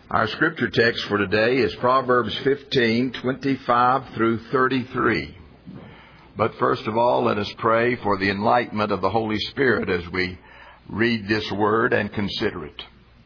Our scripture text for today is Proverbs 15:25 through 33. But first of all, let us pray for the enlightenment of the Holy Spirit as we read this word and consider it.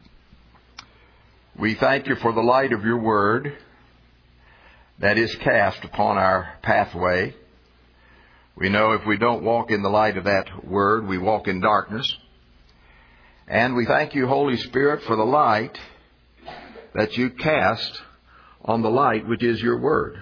We thank you for the light of your word that is cast upon our pathway. We know if we don't walk in the light of that word, we walk in darkness. And we thank you, Holy Spirit, for the light that you cast on the light which is your word.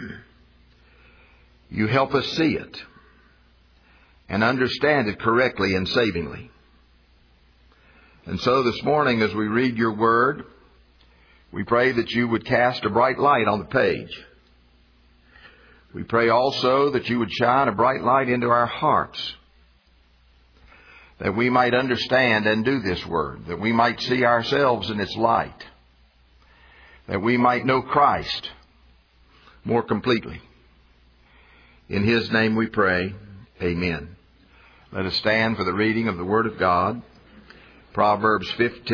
You help us see it and understand it correctly and savingly. And so this morning as we read your word, we pray that you would cast a bright light on the page. We pray also that you would shine a bright light into our hearts, that we might understand and do this word, that we might see ourselves in its light, that we might know Christ more completely. In His name we pray, amen. Let us stand for the reading of the Word of God, Proverbs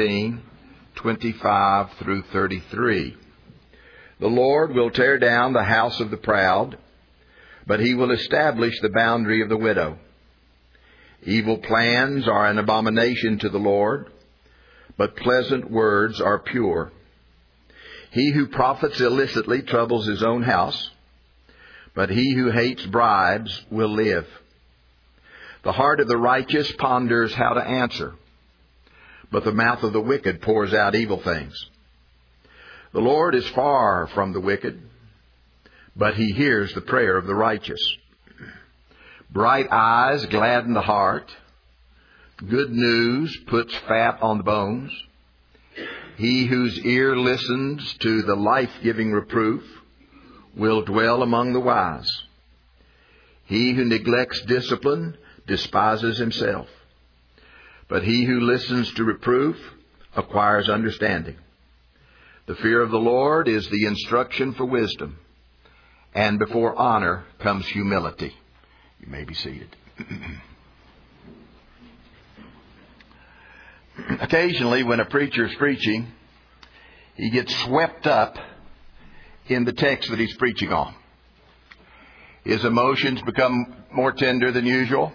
15:25 through 33. The Lord will tear down the house of the proud, but He will establish the boundary of the widow. Evil plans are an abomination to the Lord, but pleasant words are pure. He who profits illicitly troubles his own house, but he who hates bribes will live. The heart of the righteous ponders how to answer, but the mouth of the wicked pours out evil things. The Lord is far from the wicked, but He hears the prayer of the righteous. Bright eyes gladden the heart. Good news puts fat on the bones. He whose ear listens to the life-giving reproof will dwell among the wise. He who neglects discipline despises himself, but he who listens to reproof acquires understanding. The fear of the Lord is the instruction for wisdom, and before honor comes humility. You may be seated. Occasionally, when a preacher is preaching, he gets swept up in the text that he's preaching on. His emotions become more tender than usual.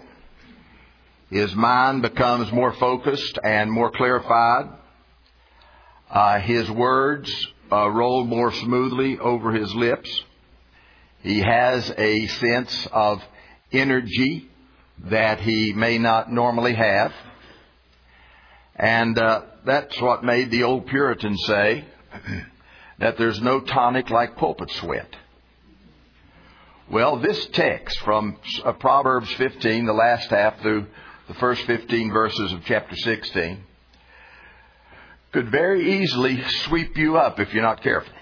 His mind becomes more focused and more clarified. His words roll more smoothly over his lips. He has a sense of energy that he may not normally have. And that's what made the old Puritans say that there's no tonic like pulpit sweat. Well, this text from Proverbs 15, the last half through the first 15 verses of chapter 16, could very easily sweep you up if you're not careful.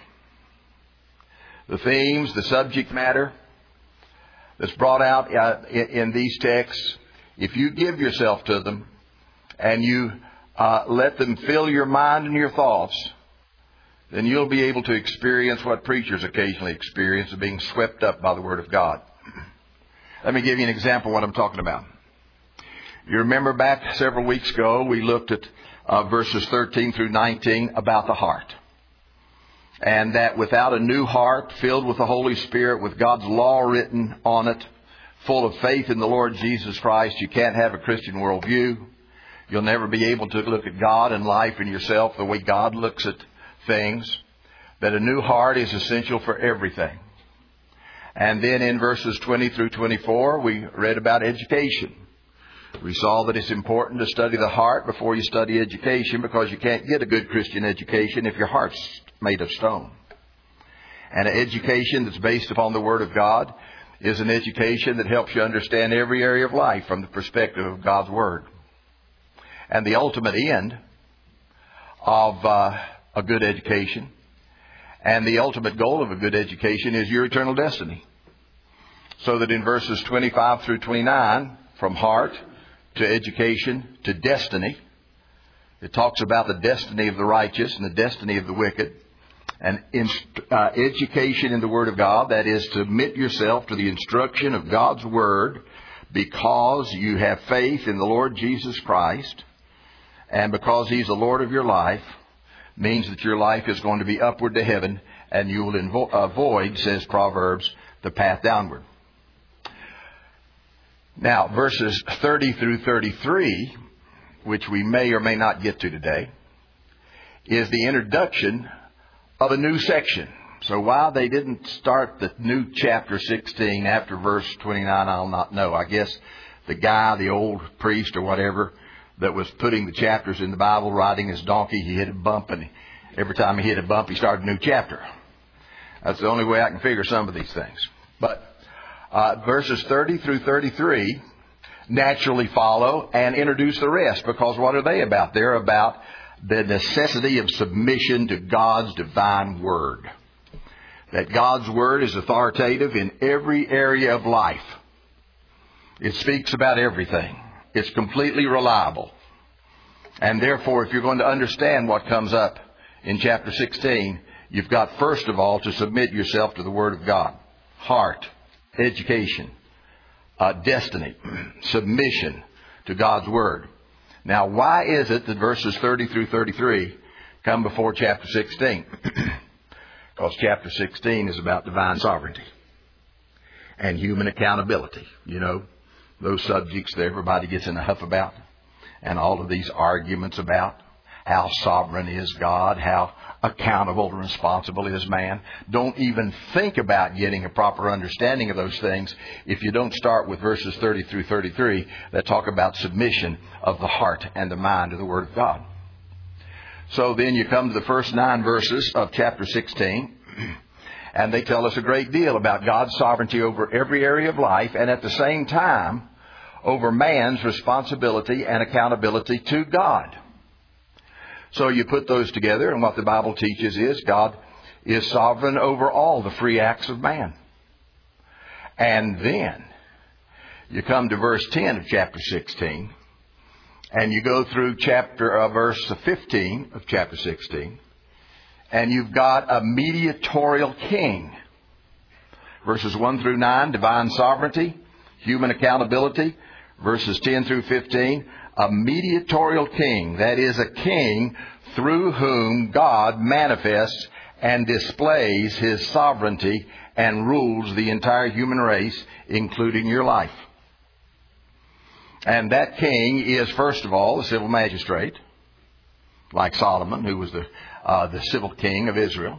The themes, the subject matter that's brought out in these texts, if you give yourself to them and you let them fill your mind and your thoughts, then you'll be able to experience what preachers occasionally experience of being swept up by the Word of God. Let me give you an example of what I'm talking about. You remember back several weeks ago, we looked at verses 13 through 19 about the heart. And that without a new heart filled with the Holy Spirit, with God's law written on it, full of faith in the Lord Jesus Christ, you can't have a Christian worldview. You'll never be able to look at God and life and yourself the way God looks at things. That a new heart is essential for everything. And then in verses 20 through 24, we read about education. We saw that it's important to study the heart before you study education, because you can't get a good Christian education if your heart's made of stone. And an education that's based upon the Word of God is an education that helps you understand every area of life from the perspective of God's Word. And the ultimate end of a good education and the ultimate goal of a good education is your eternal destiny. So that in verses 25 through 29, from heart to education to destiny, it talks about the destiny of the righteous and the destiny of the wicked. And education in the Word of God, that is to submit yourself to the instruction of God's Word because you have faith in the Lord Jesus Christ and because He's the Lord of your life, means that your life is going to be upward to heaven, and you will avoid, says Proverbs, the path downward. Now, verses 30 through 33, which we may or may not get to today, is the introduction of a new section. So while they didn't start the new chapter 16 after verse 29, I'll not know. I guess the guy, the old priest or whatever, that was putting the chapters in the Bible, riding his donkey, he hit a bump, and every time he hit a bump, he started a new chapter. That's the only way I can figure some of these things. But verses 30 through 33 naturally follow and introduce the rest, because what are they about? They're about the necessity of submission to God's divine Word. That God's Word is authoritative in every area of life. It speaks about everything. It's completely reliable. And therefore, if you're going to understand what comes up in chapter 16, you've got first of all to submit yourself to the Word of God. Heart, education, destiny, submission to God's Word. Now, why is it that verses 30 through 33 come before chapter 16? Because chapter 16 is about divine sovereignty and human accountability. You know, those subjects that everybody gets in a huff about, and all of these arguments about how sovereign is God, how accountable and responsible is man. Don't even think about getting a proper understanding of those things if you don't start with verses 30 through 33 that talk about submission of the heart and the mind to the Word of God. So then you come to the first 9 verses of chapter 16, and they tell us a great deal about God's sovereignty over every area of life, and at the same time over man's responsibility and accountability to God. So you put those together, and what the Bible teaches is God is sovereign over all the free acts of man. And then you come to verse 10 of chapter 16, and you go through verse 15 of chapter 16, and you've got a mediatorial king. Verses 1 through 9, divine sovereignty, human accountability. Verses 10 through 15, a mediatorial king. That is, a king through whom God manifests and displays His sovereignty and rules the entire human race, including your life. And that king is, first of all, the civil magistrate, like Solomon, who was the civil king of Israel.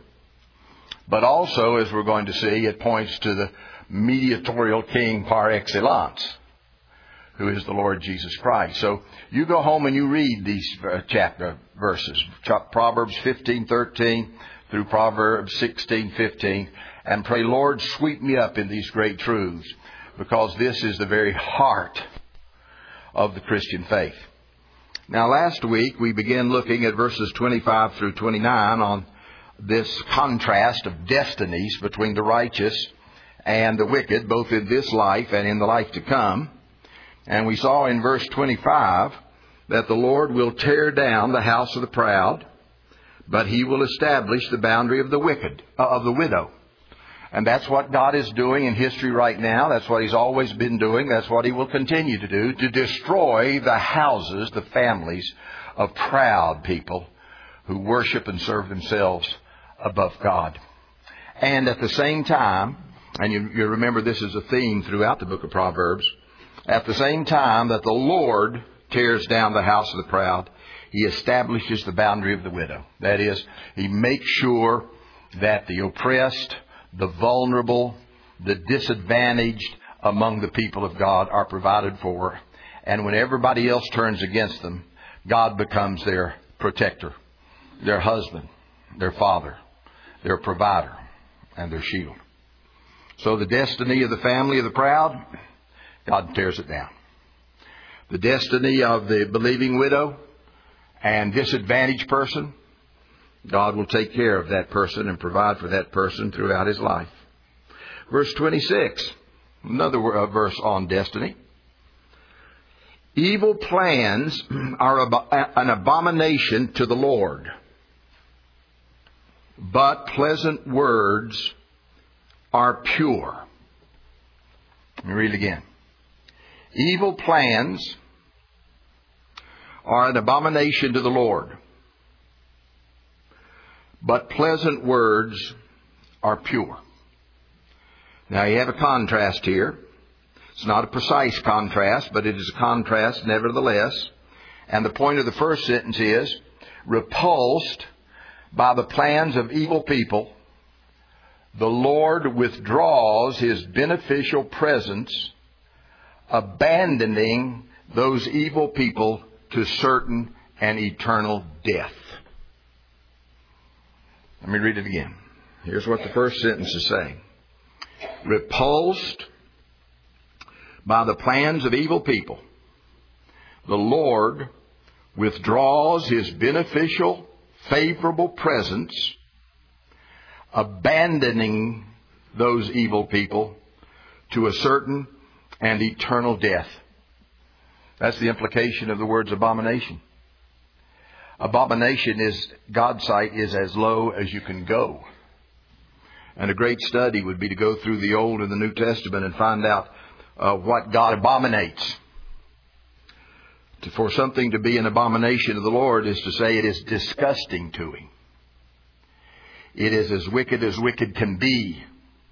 But also, as we're going to see, it points to the mediatorial king par excellence, who is the Lord Jesus Christ. So you go home and you read these chapter verses, Proverbs 15:13 through Proverbs 16:15, and pray, Lord, sweep me up in these great truths, because this is the very heart of the Christian faith. Now, last week we began looking at verses 25 through 29 on this contrast of destinies between the righteous and the wicked, both in this life and in the life to come. And we saw in verse 25 that the Lord will tear down the house of the proud, but He will establish the boundary of the widow. And that's what God is doing in history right now. That's what He's always been doing. That's what He will continue to do, to destroy the houses, the families of proud people who worship and serve themselves above God. And at the same time, and you remember this is a theme throughout the book of Proverbs, at the same time that the Lord tears down the house of the proud, He establishes the boundary of the widow. That is, He makes sure that the oppressed, the vulnerable, the disadvantaged among the people of God are provided for. And when everybody else turns against them, God becomes their protector, their husband, their father, their provider, and their shield. So the destiny of the family of the proud, God tears it down. The destiny of the believing widow and disadvantaged person, God will take care of that person and provide for that person throughout his life. Verse 26, another verse on destiny. Evil plans are an abomination to the Lord, but pleasant words are pure. Let me read it again. Evil plans are an abomination to the Lord, but pleasant words are pure. Now you have a contrast here. It's not a precise contrast, but it is a contrast nevertheless. And the point of the first sentence is, repulsed by the plans of evil people, the Lord withdraws His beneficial presence, abandoning those evil people to certain and eternal death. Let me read it again. Here's what the first sentence is saying. Repulsed by the plans of evil people, the Lord withdraws His beneficial, favorable presence, abandoning those evil people to a certain and eternal death. That's the implication of the words abomination. Abomination is, God's sight, is as low as you can go. And a great study would be to go through the Old and the New Testament and find out what God abominates. For something to be an abomination of the Lord is to say it is disgusting to Him. It is as wicked can be.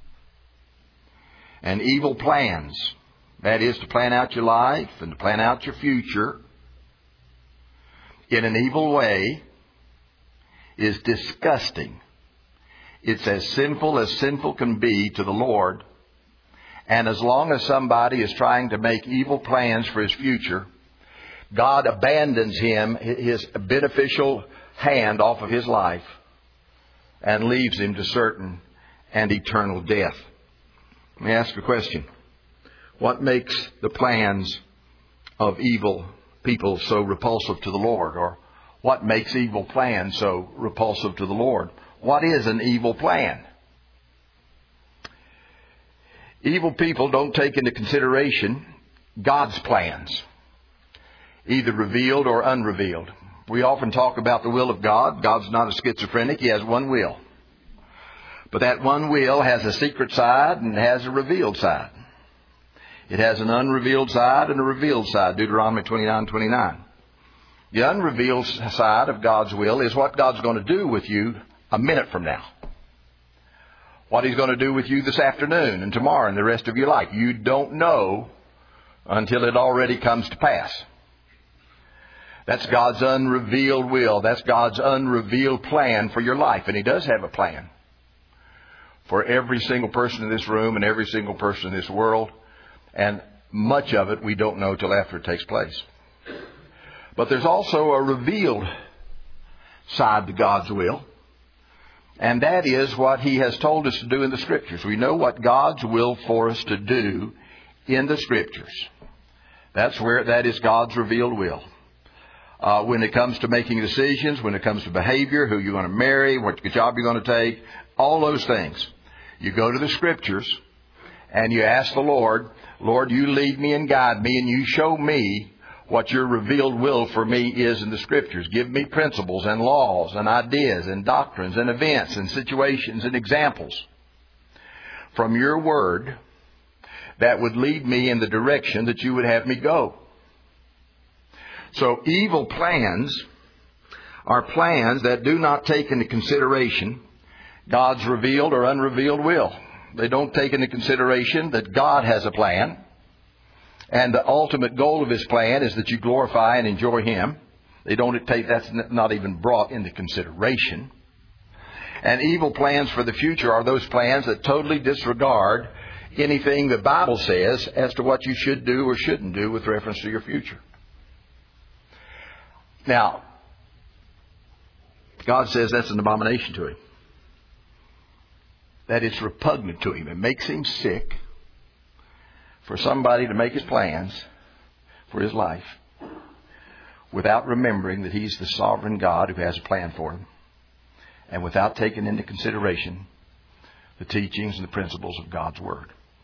And evil plans, that is to plan out your life and to plan out your future in an evil way, is disgusting. It's as sinful can be to the Lord. And as long as somebody is trying to make evil plans for his future, God abandons him, His beneficial hand off of his life, and leaves him to certain and eternal death. Let me ask a question. What makes the plans of evil people so repulsive to the Lord? Or what makes evil plans so repulsive to the Lord? What is an evil plan? Evil people don't take into consideration God's plans, either revealed or unrevealed. We often talk about the will of God. God's not a schizophrenic. He has one will. But that one will has a secret side and has a revealed side. It has an unrevealed side and a revealed side. Deuteronomy 29:29. The unrevealed side of God's will is what God's going to do with you a minute from now. What He's going to do with you this afternoon and tomorrow and the rest of your life. You don't know until it already comes to pass. That's God's unrevealed will. That's God's unrevealed plan for your life. And He does have a plan for every single person in this room and every single person in this world. And much of it we don't know till after it takes place. But there's also a revealed side to God's will. And that is what He has told us to do in the Scriptures. We know what God's will for us to do in the Scriptures. That is God's revealed will. When it comes to making decisions, when it comes to behavior, who you're going to marry, what job you're going to take, all those things. You go to the Scriptures and you ask the Lord, Lord, you lead me and guide me and you show me what your revealed will for me is in the Scriptures. Give me principles and laws and ideas and doctrines and events and situations and examples from your word that would lead me in the direction that you would have me go. So evil plans are plans that do not take into consideration God's revealed or unrevealed will. They don't take into consideration that God has a plan. And the ultimate goal of His plan is that you glorify and enjoy Him. That's not even brought into consideration. And evil plans for the future are those plans that totally disregard anything the Bible says as to what you should do or shouldn't do with reference to your future. Now, God says that's an abomination to Him. That it's repugnant to Him. It makes Him sick for somebody to make his plans for his life without remembering that He's the sovereign God who has a plan for him, and without taking into consideration the teachings and the principles of God's Word.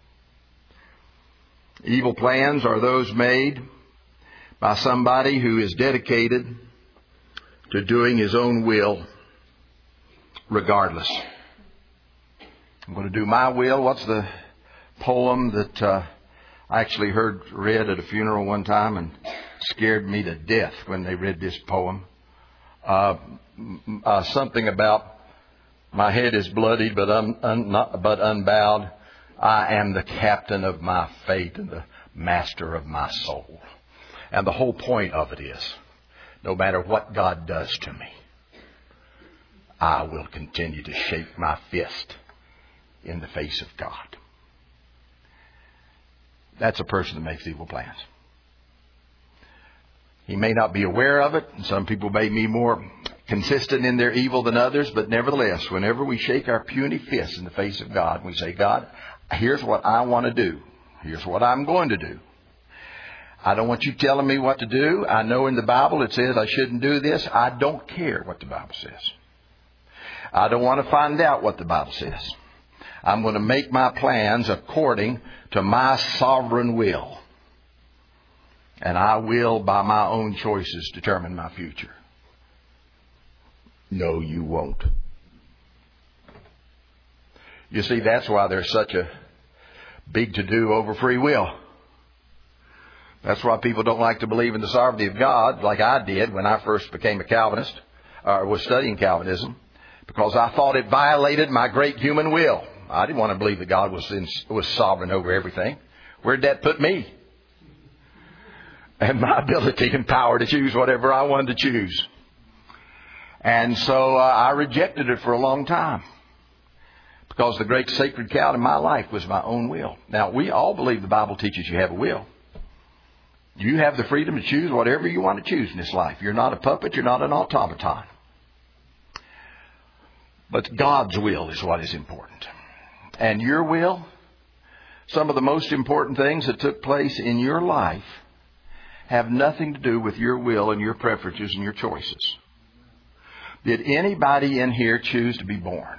Evil plans are those made by somebody who is dedicated to doing his own will regardless. I'm going to do my will. What's the poem that I actually heard read at a funeral one time and scared me to death when they read this poem? Something about My head is bloodied, but but unbowed. I am the captain of my fate and the master of my soul. And the whole point of it is, no matter what God does to me, I will continue to shake my fist in the face of God. That's a person that makes evil plans. He may not be aware of it. Some people may be more consistent in their evil than others, but nevertheless, whenever we shake our puny fists in the face of God, we say, God, here's what I want to do. Here's what I'm going to do. I don't want you telling me what to do. I know in the Bible it says I shouldn't do this. I don't care what the Bible says. I don't want to find out what the Bible says. I'm going to make my plans according to my sovereign will. And I will, by my own choices, determine my future. No, you won't. You see, that's why there's such a big to-do over free will. That's why people don't like to believe in the sovereignty of God, like I did when I first became a Calvinist, or was studying Calvinism, because I thought it violated my great human will. I didn't want to believe that God was sovereign over everything. Where'd that put me? And my ability and power to choose whatever I wanted to choose. And so I rejected it for a long time. Because the great sacred cow in my life was my own will. Now, we all believe the Bible teaches you have a will. You have the freedom to choose whatever you want to choose in this life. You're not a puppet. You're not an automaton. But God's will is what is important. And your will, some of the most important things that took place in your life have nothing to do with your will and your preferences and your choices. Did anybody in here choose to be born?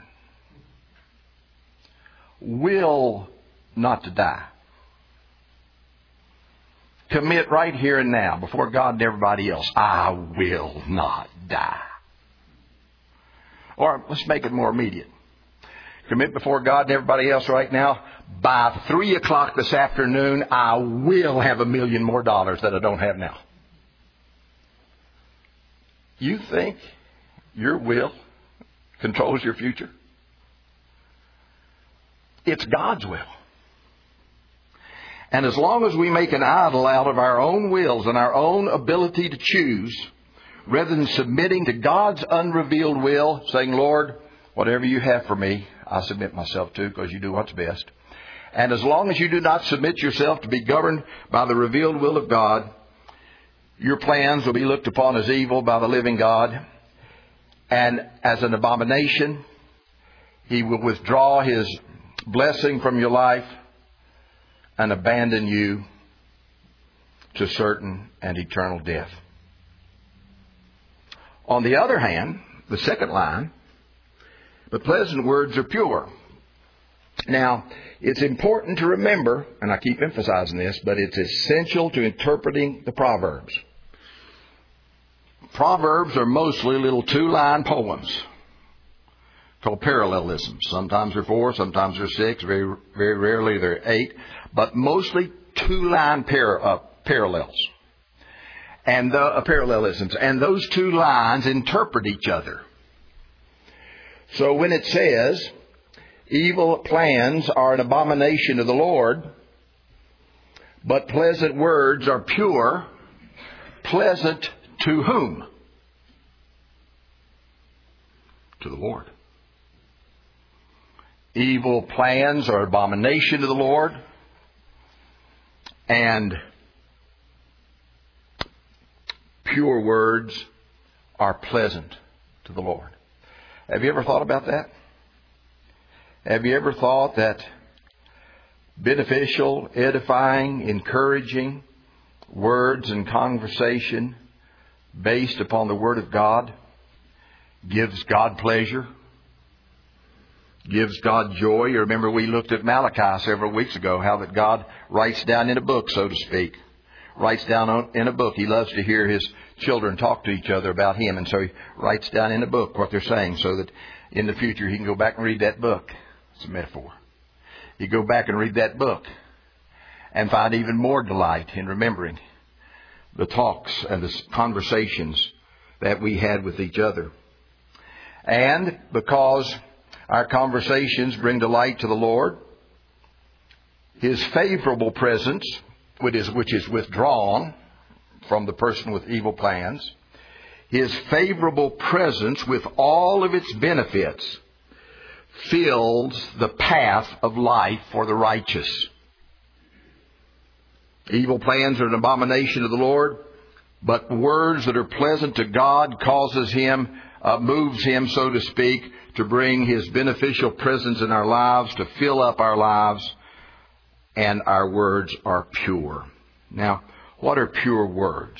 Will not to die. Commit right here and now before God and everybody else, I will not die. Or let's make it more immediate. Commit before God and everybody else right now, by 3 o'clock this afternoon, I will have $1 million more that I don't have now. You think your will controls your future? It's God's will. And as long as we make an idol out of our own wills and our own ability to choose, rather than submitting to God's unrevealed will, saying, Lord, whatever you have for me, I submit myself to, because you do what's best. And as long as you do not submit yourself to be governed by the revealed will of God, your plans will be looked upon as evil by the living God. And as an abomination, He will withdraw His blessing from your life and abandon you to certain and eternal death. On the other hand, the second line, the pleasant words are pure. Now, it's important to remember, and I keep emphasizing this, but it's essential to interpreting the Proverbs. Proverbs are mostly little 2-line poems called parallelisms. Sometimes they're 4, sometimes they're 6, very, very rarely they're 8, but mostly 2-line parallels and parallelisms. And those 2 lines interpret each other. So when it says, evil plans are an abomination to the Lord, but pleasant words are pure, pleasant to whom? To the Lord. Evil plans are abomination to the Lord, and pure words are pleasant to the Lord. Have you ever thought about that? Have you ever thought that beneficial, edifying, encouraging words and conversation based upon the Word of God gives God pleasure? Gives God joy? You remember we looked at Malachi several weeks ago, how that God writes down in a book, so to speak. Writes down in a book. He loves to hear His children talk to each other about Him. And so He writes down in a book what they're saying so that in the future He can go back and read that book. It's a metaphor. You go back and read that book and find even more delight in remembering the talks and the conversations that we had with each other. And because Our conversations bring delight to the Lord. His favorable presence, which is withdrawn from the person with evil plans, His favorable presence with all of its benefits fills the path of life for the righteous. Evil plans are an abomination to the Lord, but words that are pleasant to God moves Him, so to speak, to bring His beneficial presence in our lives, to fill up our lives, and our words are pure. Now, what are pure words?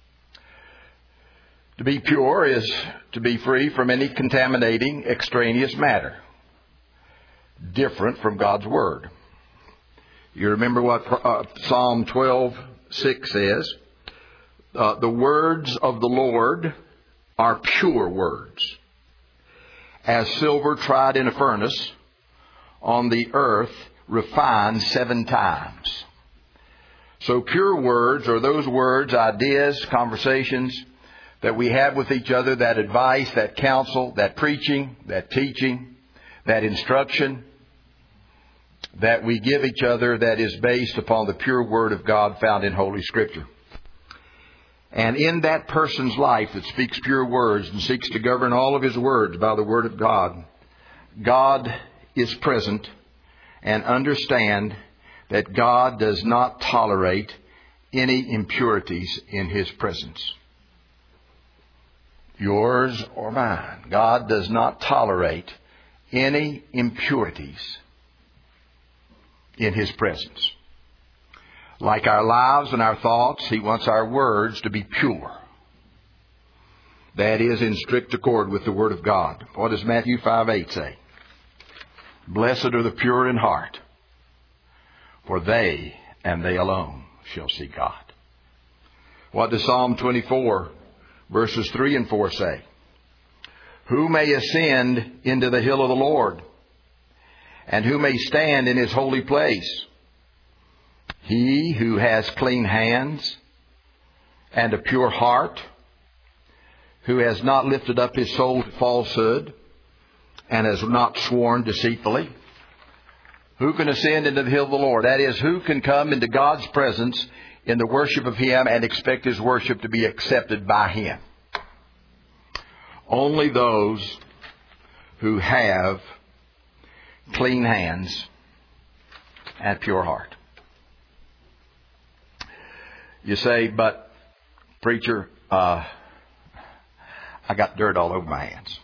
To be pure is to be free from any contaminating extraneous matter, different from God's Word. You remember what Psalm 12:6 says? The words of the Lord are pure words, as silver tried in a furnace, on the earth refined 7 times. So pure words are those words, ideas, conversations that we have with each other, that advice, that counsel, that preaching, that teaching, that instruction that we give each other that is based upon the pure Word of God found in Holy Scripture. And in that person's life that speaks pure words and seeks to govern all of his words by the Word of God, God is present, and understand that God does not tolerate any impurities in His presence. Yours or mine. God does not tolerate any impurities in His presence. Like our lives and our thoughts, He wants our words to be pure. That is in strict accord with the Word of God. What does Matthew 5:8 say? Blessed are the pure in heart, for they and they alone shall see God. What does Psalm 24 verses 3 and 4 say? Who may ascend into the hill of the Lord? And who may stand in His holy place? He who has clean hands and a pure heart, who has not lifted up his soul to falsehood and has not sworn deceitfully. Who can ascend into the hill of the Lord? That is, who can come into God's presence in the worship of Him and expect His worship to be accepted by Him? Only those who have clean hands and pure heart. You say, but preacher, I got dirt all over my hands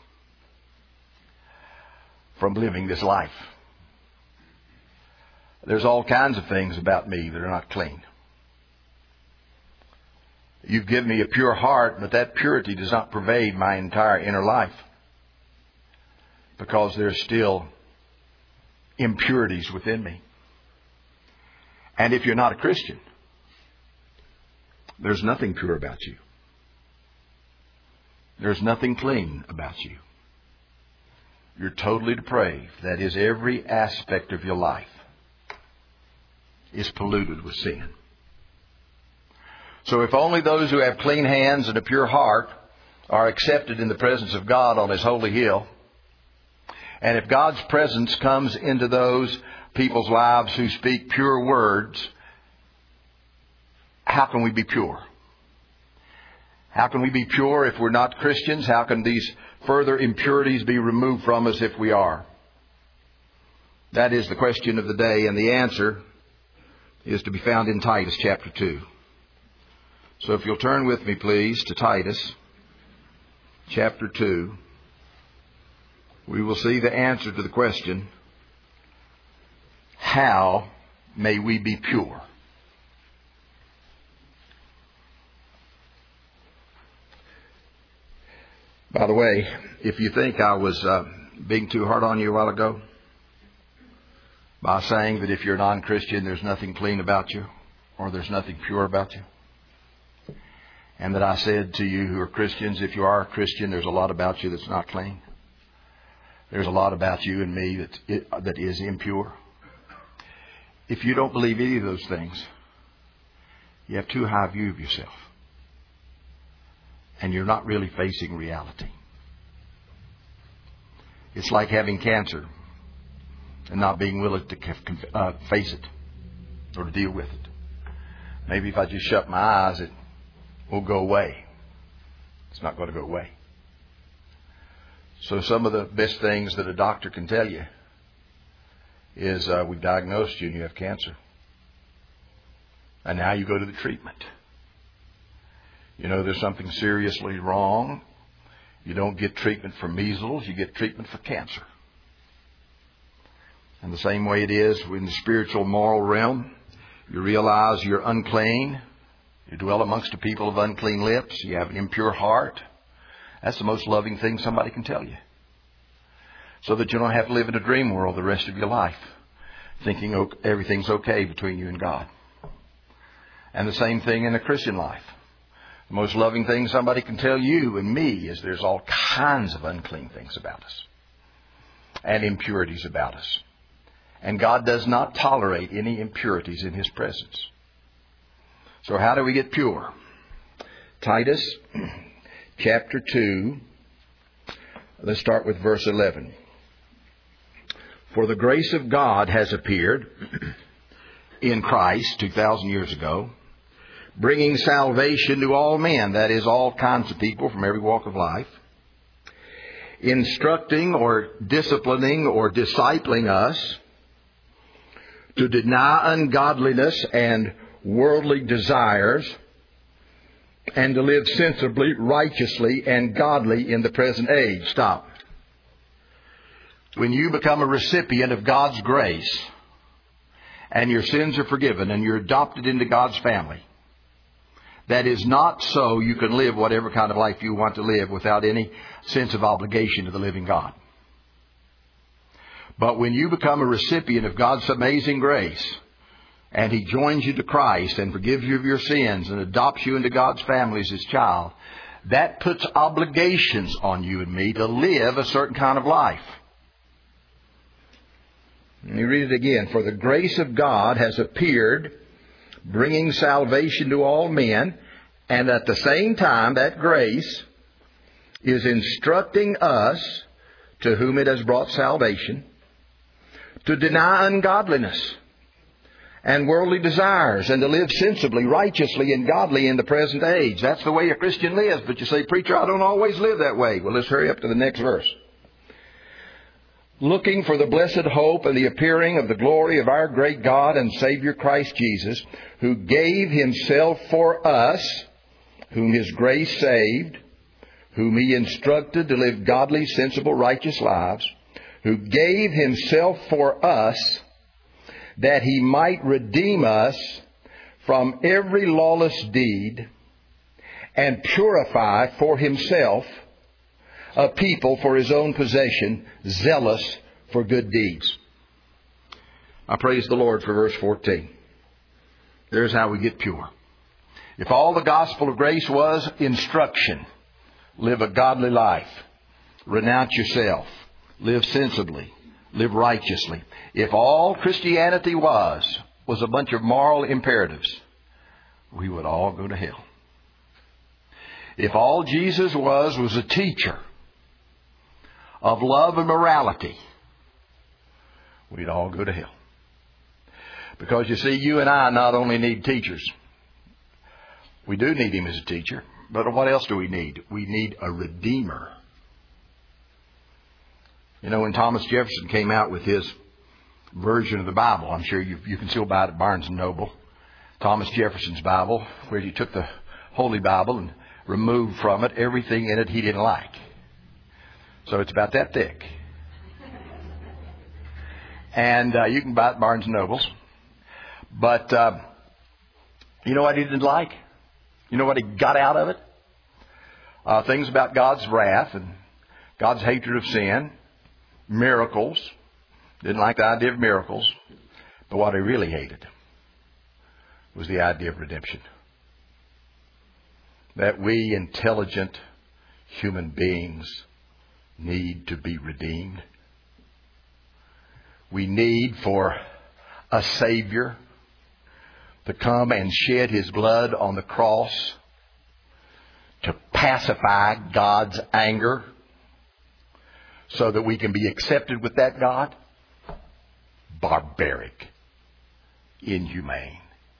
from living this life. There's all kinds of things about me that are not clean. You've given me a pure heart, but that purity does not pervade my entire inner life, because there's still impurities within me. And if you're not a Christian, there's nothing pure about you. There's nothing clean about you. You're totally depraved. That is, every aspect of your life is polluted with sin. So if only those who have clean hands and a pure heart are accepted in the presence of God on His holy hill, and if God's presence comes into those people's lives who speak pure words, how can we be pure? How can we be pure if we're not Christians? How can these further impurities be removed from us if we are? That is the question of the day, and the answer is to be found in Titus chapter 2. So if you'll turn with me, please, to Titus chapter 2, we will see the answer to the question, how may we be pure? By the way, if you think I was being too hard on you a while ago by saying that if you're a non-Christian, there's nothing clean about you, or there's nothing pure about you, and that I said to you who are Christians, if you are a Christian, there's a lot about you that's not clean. There's a lot about you and me that is impure. If you don't believe any of those things, you have too high a view of yourself. And you're not really facing reality. It's like having cancer and not being willing to face it or to deal with it. Maybe if I just shut my eyes, it will go away. It's not going to go away. So some of the best things that a doctor can tell you is we've diagnosed you and you have cancer. And now you go to the treatment. You know there's something seriously wrong. You don't get treatment for measles, you get treatment for cancer. And the same way it is in the spiritual moral realm. You realize you're unclean. You dwell amongst a people of unclean lips. You have an impure heart. That's the most loving thing somebody can tell you. So that you don't have to live in a dream world the rest of your life, thinking everything's okay between you and God. And the same thing in a Christian life. The most loving thing somebody can tell you and me is there's all kinds of unclean things about us and impurities about us. And God does not tolerate any impurities in His presence. So how do we get pure? Titus chapter 2. Let's start with verse 11. For the grace of God has appeared in Christ 2,000 years ago, bringing salvation to all men, that is, all kinds of people from every walk of life, instructing or disciplining or discipling us to deny ungodliness and worldly desires, and to live sensibly, righteously, and godly in the present age. Stop. When you become a recipient of God's grace, and your sins are forgiven, and you're adopted into God's family, that is not so you can live whatever kind of life you want to live without any sense of obligation to the living God. But when you become a recipient of God's amazing grace, and He joins you to Christ and forgives you of your sins and adopts you into God's family as His child, that puts obligations on you and me to live a certain kind of life. Let me read it again. For the grace of God has appeared, bringing salvation to all men, and at the same time that grace is instructing us, to whom it has brought salvation, to deny ungodliness and worldly desires, and to live sensibly, righteously, and godly in the present age. That's the way a Christian lives. But you say, preacher, I don't always live that way. Well, let's hurry up to the next verse. Looking for the blessed hope and the appearing of the glory of our great God and Savior Christ Jesus, who gave Himself for us, whom His grace saved, whom He instructed to live godly, sensible, righteous lives, who gave Himself for us, that He might redeem us from every lawless deed, and purify for Himself a people for His own possession, zealous for good deeds. I praise the Lord for verse 14. There's how we get pure. If all the gospel of grace was instruction, live a godly life, renounce yourself, live sensibly, live righteously. If all Christianity was a bunch of moral imperatives, we would all go to hell. If all Jesus was a teacher of love and morality, we'd all go to hell. Because you see, you and I not only need teachers. We do need Him as a teacher. But what else do we need? We need a Redeemer. You know, when Thomas Jefferson came out with his version of the Bible, I'm sure you can still buy it at Barnes & Noble, Thomas Jefferson's Bible, where he took the Holy Bible and removed from it everything in it he didn't like. So it's about that thick. And you can buy it at Barnes & Noble's. But you know what he didn't like? You know what he got out of it? Things about God's wrath and God's hatred of sin. Miracles. Didn't like the idea of miracles. But what he really hated was the idea of redemption. That we intelligent human beings need to be redeemed. We need for a Savior to come and shed His blood on the cross to pacify God's anger, so that we can be accepted with that God? Barbaric. Inhumane.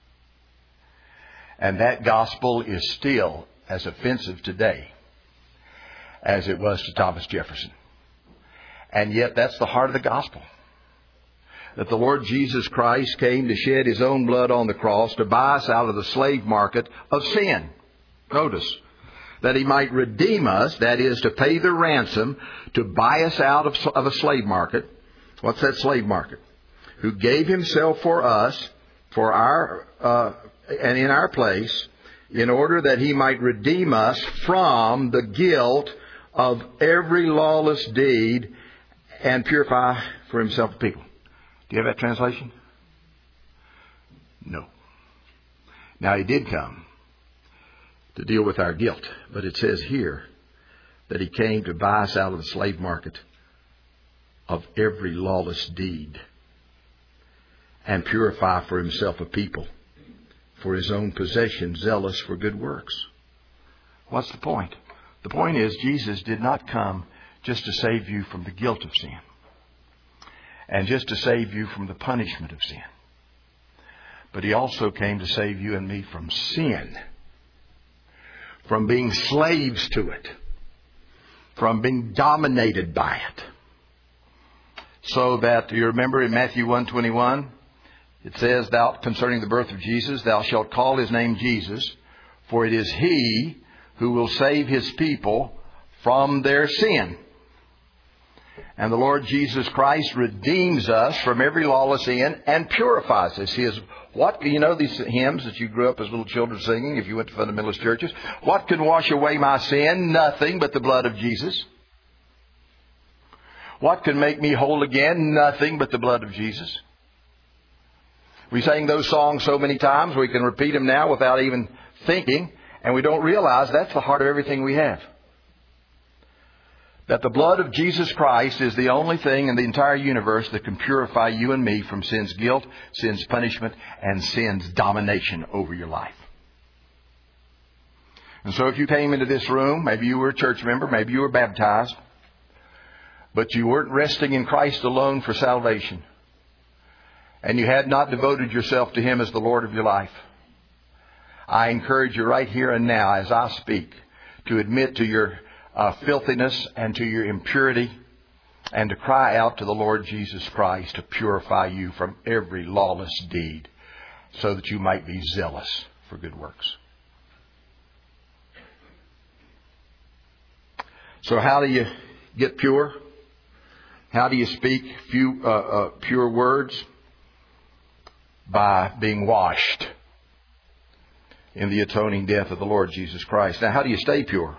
And that gospel is still as offensive today as it was to Thomas Jefferson. And yet that's the heart of the gospel. That the Lord Jesus Christ came to shed His own blood on the cross to buy us out of the slave market of sin. Notice, that He might redeem us, that is, to pay the ransom, to buy us out of a slave market. What's that slave market? Who gave Himself for us, for our and in our place, in order that He might redeem us from the guilt of every lawless deed and purify for Himself a people. Do you have that translation? No. Now, He did come to deal with our guilt, but it says here that He came to buy us out of the slave market of every lawless deed and purify for Himself a people for His own possession, zealous for good works. What's the point? The point is, Jesus did not come just to save you from the guilt of sin and just to save you from the punishment of sin. But He also came to save you and me from sin, from being slaves to it, from being dominated by it. So that, you remember in Matthew 1:21, it says, "Thou, concerning the birth of Jesus, thou shalt call His name Jesus, for it is He who will save His people from their sin." And the Lord Jesus Christ redeems us from every lawless sin and purifies us. You know these hymns that you grew up as little children singing if you went to fundamentalist churches? What can wash away my sin? Nothing but the blood of Jesus. What can make me whole again? Nothing but the blood of Jesus. We sang those songs so many times we can repeat them now without even thinking, and we don't realize that's the heart of everything we have. That the blood of Jesus Christ is the only thing in the entire universe that can purify you and me from sin's guilt, sin's punishment, and sin's domination over your life. And so if you came into this room, maybe you were a church member, maybe you were baptized, but you weren't resting in Christ alone for salvation, and you had not devoted yourself to Him as the Lord of your life, I encourage you right here and now as I speak to admit to your filthiness and to your impurity and to cry out to the Lord Jesus Christ to purify you from every lawless deed so that you might be zealous for good works. So how do you get pure? How do you speak pure words? By being washed in the atoning death of the Lord Jesus Christ. Now, how do you stay pure?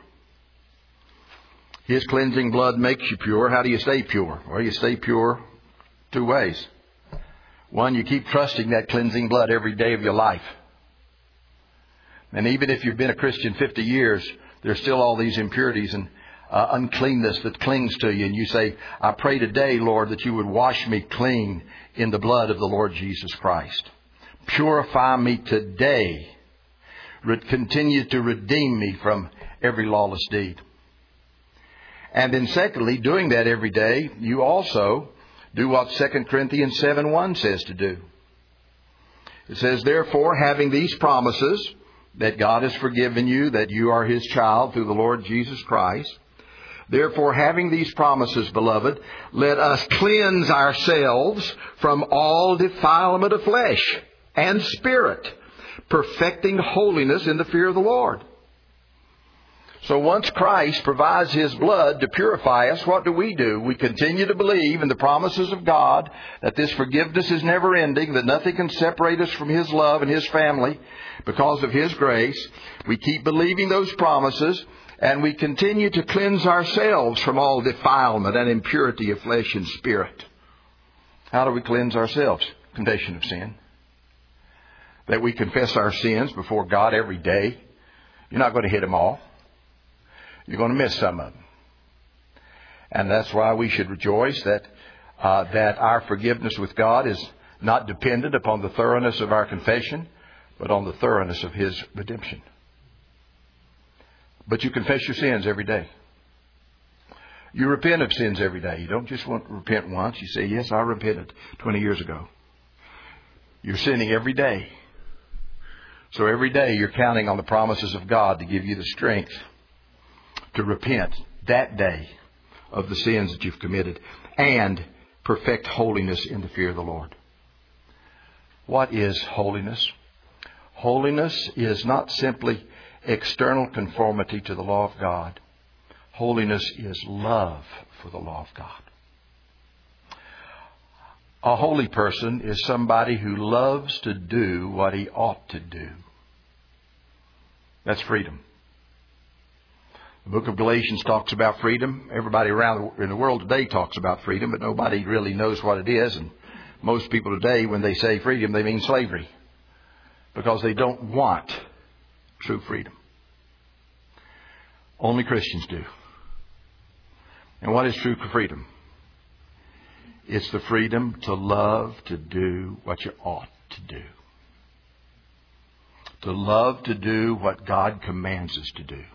His cleansing blood makes you pure. How do you stay pure? Well, you stay pure two ways. One, you keep trusting that cleansing blood every day of your life. And even if you've been a Christian 50 years, there's still all these impurities and uncleanness that clings to you. And you say, I pray today, Lord, that you would wash me clean in the blood of the Lord Jesus Christ. Purify me today. Continue to redeem me from every lawless deed. And then secondly, doing that every day, you also do what 2 Corinthians 7:1 says to do. It says, therefore, having these promises, that God has forgiven you, that you are His child through the Lord Jesus Christ. Therefore, having these promises, beloved, let us cleanse ourselves from all defilement of flesh and spirit, perfecting holiness in the fear of the Lord. So once Christ provides His blood to purify us, what do? We continue to believe in the promises of God, that this forgiveness is never ending, that nothing can separate us from His love and His family because of His grace. We keep believing those promises, and we continue to cleanse ourselves from all defilement and impurity of flesh and spirit. How do we cleanse ourselves? Confession of sin. That we confess our sins before God every day. You're not going to hit them all. You're going to miss some of them. And that's why we should rejoice that our forgiveness with God is not dependent upon the thoroughness of our confession, but on the thoroughness of His redemption. But you confess your sins every day. You repent of sins every day. You don't just want to repent once. You say, yes, I repented 20 years ago. You're sinning every day. So every day you're counting on the promises of God to give you the strength to repent that day of the sins that you've committed and perfect holiness in the fear of the Lord. What is holiness? Holiness is not simply external conformity to the law of God. Holiness is love for the law of God. A holy person is somebody who loves to do what he ought to do. That's freedom. The book of Galatians talks about freedom. Everybody around in the world today talks about freedom, but nobody really knows what it is. And most people today, when they say freedom, they mean slavery, because they don't want true freedom. Only Christians do. And what is true freedom? It's the freedom to love to do what you ought to do. To love to do what God commands us to do.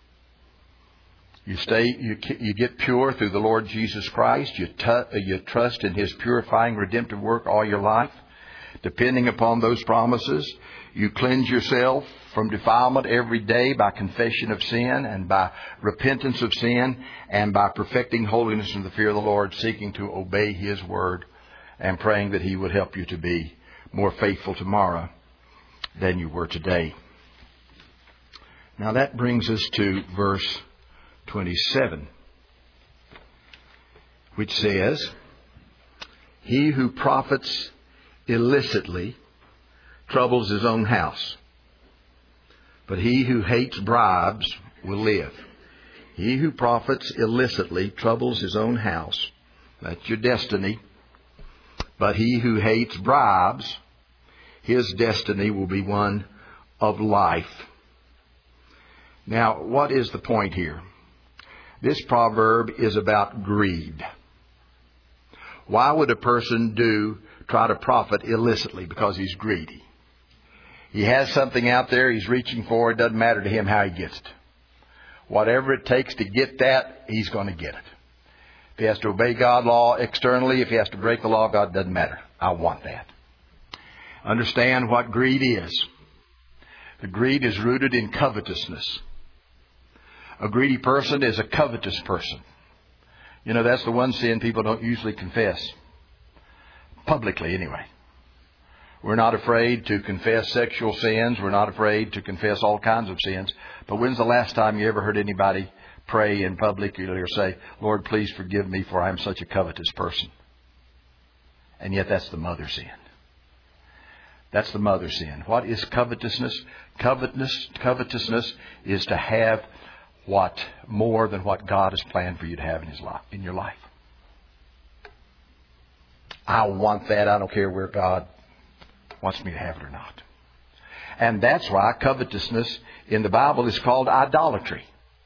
You get pure through the Lord Jesus Christ. You trust in His purifying, redemptive work all your life. Depending upon those promises, you cleanse yourself from defilement every day by confession of sin and by repentance of sin and by perfecting holiness in the fear of the Lord, seeking to obey His word and praying that He would help you to be more faithful tomorrow than you were today. Now that brings us to verse 27, which says, "He who profits illicitly troubles his own house, but he who hates bribes will live." He who profits illicitly troubles his own house. That's your destiny. But he who hates bribes, his destiny will be one of life. Now, what is the point here? This proverb is about greed. Why would a person try to profit illicitly? Because he's greedy. He has something out there he's reaching for. It doesn't matter to him how he gets it. Whatever it takes to get that, he's going to get it. If he has to obey God's law externally, if he has to break the law of God, it doesn't matter. I want that. Understand what greed is. The greed is rooted in covetousness. A greedy person is a covetous person. You know, that's the one sin people don't usually confess. Publicly, anyway. We're not afraid to confess sexual sins. We're not afraid to confess all kinds of sins. But when's the last time you ever heard anybody pray in public or say, "Lord, please forgive me, for I am such a covetous person"? And yet that's the mother sin. That's the mother sin. What is covetousness? Covetousness is to have more than what God has planned for you to have in your life. I want that. I don't care where God wants me to have it or not. And that's why covetousness in the Bible is called idolatry.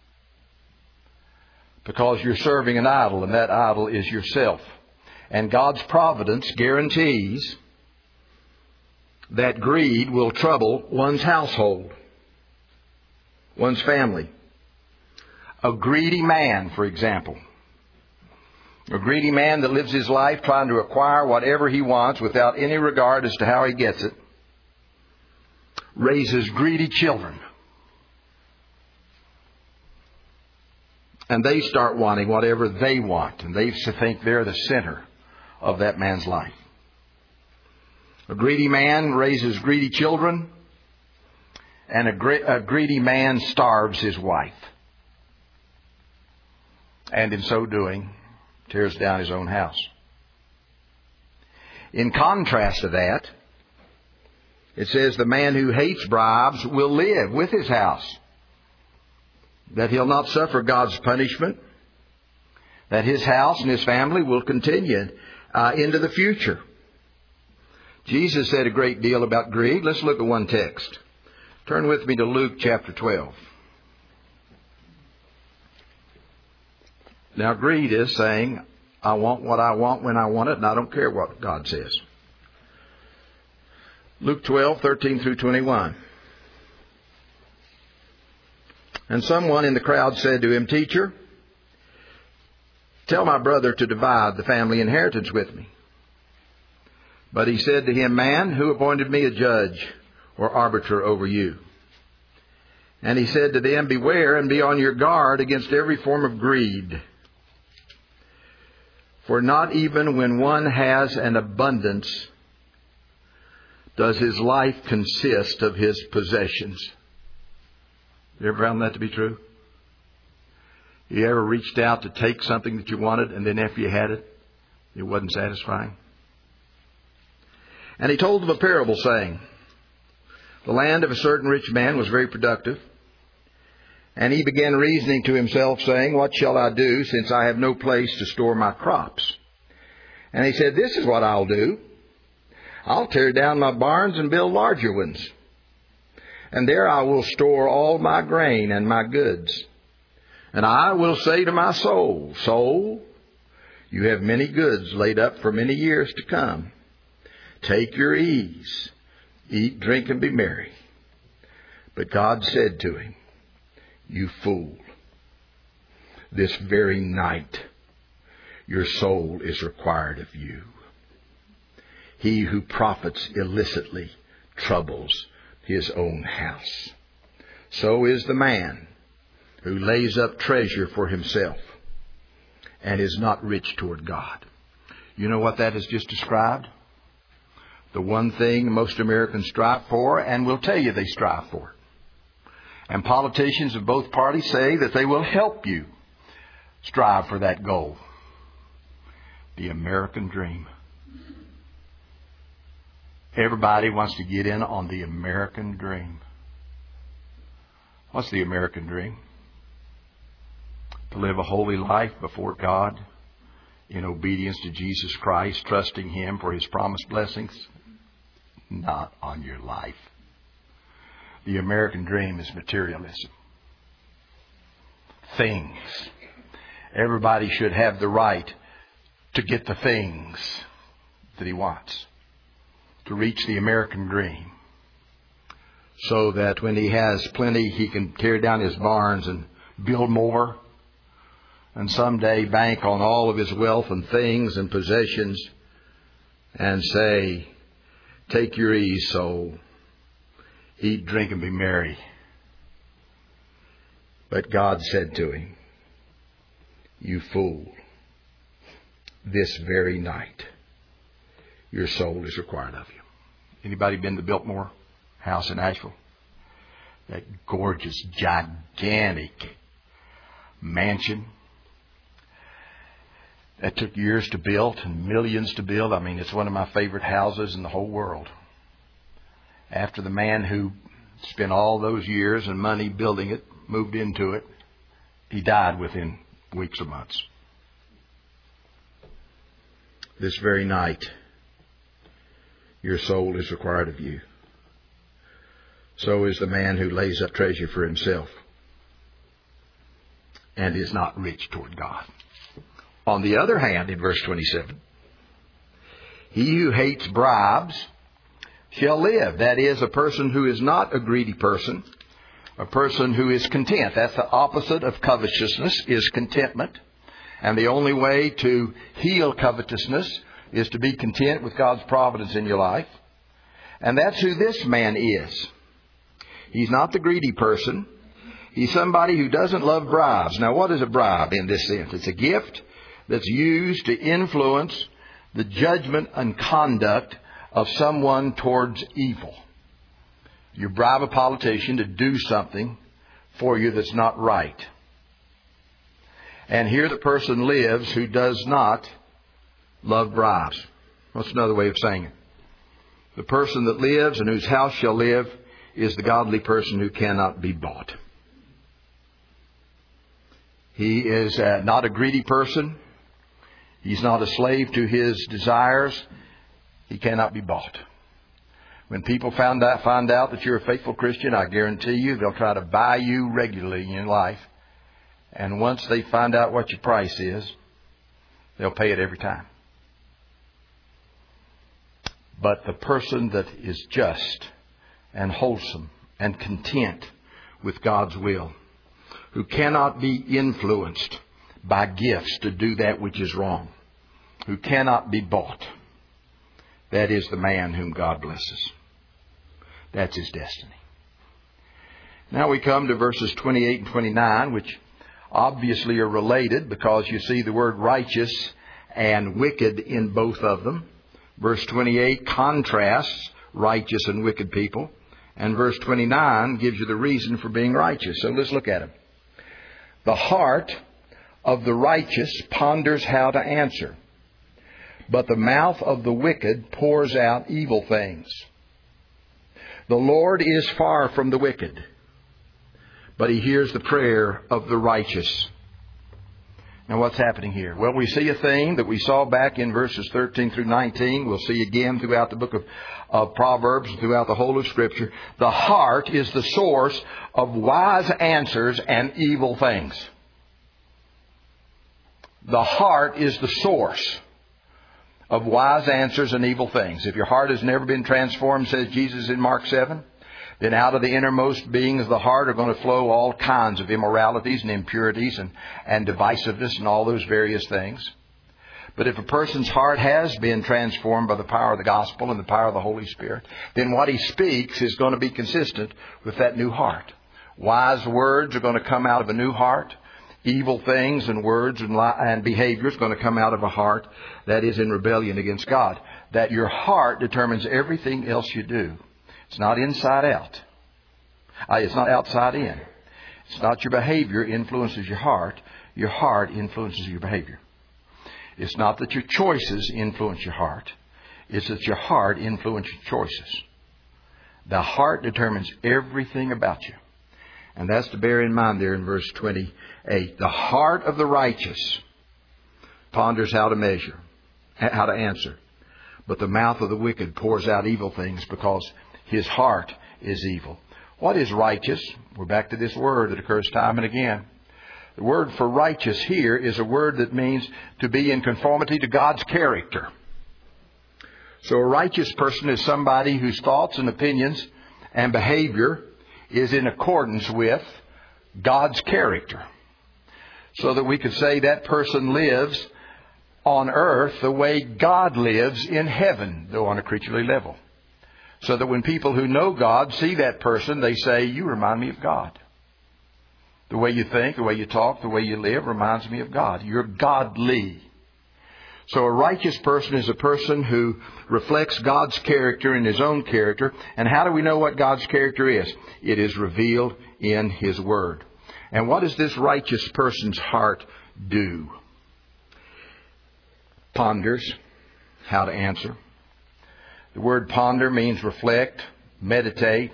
Because you're serving an idol, and that idol is yourself. And God's providence guarantees that greed will trouble one's household, one's family. A greedy man, for example. A greedy man that lives his life trying to acquire whatever he wants without any regard as to how he gets it, raises greedy children. And they start wanting whatever they want. And they think they're the center of that man's life. A greedy man raises greedy children. And a greedy man starves his wife. And in so doing, tears down his own house. In contrast to that, it says the man who hates bribes will live with his house. That he'll not suffer God's punishment. That his house and his family will continue into the future. Jesus said a great deal about greed. Let's look at one text. Turn with me to Luke chapter 12. Now, greed is saying, I want what I want when I want it, and I don't care what God says. Luke 12:13 through 21. "And someone in the crowd said to him, 'Teacher, tell my brother to divide the family inheritance with me. But he said to him, Man, who appointed me a judge or arbiter over you? And he said to them, Beware and be on your guard against every form of greed. For not even when one has an abundance does his life consist of his possessions. You ever found that to be true? You ever reached out to take something that you wanted, and then after you had it, it wasn't satisfying? And he told them a parable, saying, The land of a certain rich man was very productive. And he began reasoning to himself, saying, What shall I do, since I have no place to store my crops? And he said, This is what I'll do. I'll tear down my barns and build larger ones. And there I will store all my grain and my goods. And I will say to my soul, Soul, you have many goods laid up for many years to come. Take your ease, eat, drink, and be merry. But God said to him, You fool, this very night your soul is required of you. He who profits illicitly troubles his own house. So is the man who lays up treasure for himself and is not rich toward God. You know what that has just described? The one thing most Americans strive for, and will tell you they strive for. And politicians of both parties say that they will help you strive for that goal. The American dream. Everybody wants to get in on the American dream. What's the American dream? To live a holy life before God in obedience to Jesus Christ, trusting Him for His promised blessings. Not on your life. The American dream is materialism. Things. Everybody should have the right to get the things that he wants. To reach the American dream. So that when he has plenty, he can tear down his barns and build more. And someday bank on all of his wealth and things and possessions and say, Take your ease, soul. Eat, drink, and be merry. But God said to him, You fool, this very night your soul is required of you. Anybody been to Biltmore House in Asheville? That gorgeous, gigantic mansion that took years to build and millions to build. I mean, it's one of my favorite houses in the whole world. After the man who spent all those years and money building it, moved into it, he died within weeks or months. This very night, your soul is required of you. So is the man who lays up treasure for himself and is not rich toward God. On the other hand, in verse 27, he who hates bribes shall live. That is, a person who is not a greedy person, a person who is content. That's the opposite of covetousness, is contentment. And the only way to heal covetousness is to be content with God's providence in your life. And that's who this man is. He's not the greedy person. He's somebody who doesn't love bribes. Now, what is a bribe in this sense? It's a gift that's used to influence the judgment and conduct of someone towards evil. You bribe a politician to do something for you that's not right. And here the person lives who does not love bribes. What's another way of saying it? The person that lives and whose house shall live is the godly person who cannot be bought. He is not a greedy person. He's not a slave to his desires. He cannot be bought. When people find out that you're a faithful Christian, I guarantee you they'll try to buy you regularly in life. And once they find out what your price is, they'll pay it every time. But the person that is just and wholesome and content with God's will, who cannot be influenced by gifts to do that which is wrong, who cannot be bought. That is the man whom God blesses. That's his destiny. Now we come to verses 28 and 29, which obviously are related because you see the word righteous and wicked in both of them. Verse 28 contrasts righteous and wicked people. And verse 29 gives you the reason for being righteous. So let's look at them. The heart of the righteous ponders how to answer, but the mouth of the wicked pours out evil things. The Lord is far from the wicked, but He hears the prayer of the righteous. Now what's happening here? Well, we see a theme that we saw back in verses 13 through 19. We'll see again throughout the book of Proverbs, throughout the whole of Scripture. The heart is the source of wise answers and evil things. The heart is the source of wise answers and evil things. If your heart has never been transformed, says Jesus in Mark 7, then out of the innermost beings of the heart are going to flow all kinds of immoralities and impurities and divisiveness and all those various things. But if a person's heart has been transformed by the power of the gospel and the power of the Holy Spirit, then what he speaks is going to be consistent with that new heart. Wise words are going to come out of a new heart. Evil things and words and behavior is going to come out of a heart that is in rebellion against God. That your heart determines everything else you do. It's not inside out. It's not outside in. It's not your behavior influences your heart. Your heart influences your behavior. It's not that your choices influence your heart. It's that your heart influences your choices. The heart determines everything about you. And that's to bear in mind there in verse 28. The heart of the righteous ponders how to answer. But the mouth of the wicked pours out evil things because his heart is evil. What is righteous? We're back to this word that occurs time and again. The word for righteous here is a word that means to be in conformity to God's character. So a righteous person is somebody whose thoughts and opinions and behavior is in accordance with God's character. So that we could say that person lives on earth the way God lives in heaven, though on a creaturely level. So that when people who know God see that person, they say, you remind me of God. The way you think, the way you talk, the way you live reminds me of God. You're godly. So a righteous person is a person who reflects God's character in his own character. And how do we know what God's character is? It is revealed in His Word. And what does this righteous person's heart do? Ponders how to answer. The word ponder means reflect, meditate.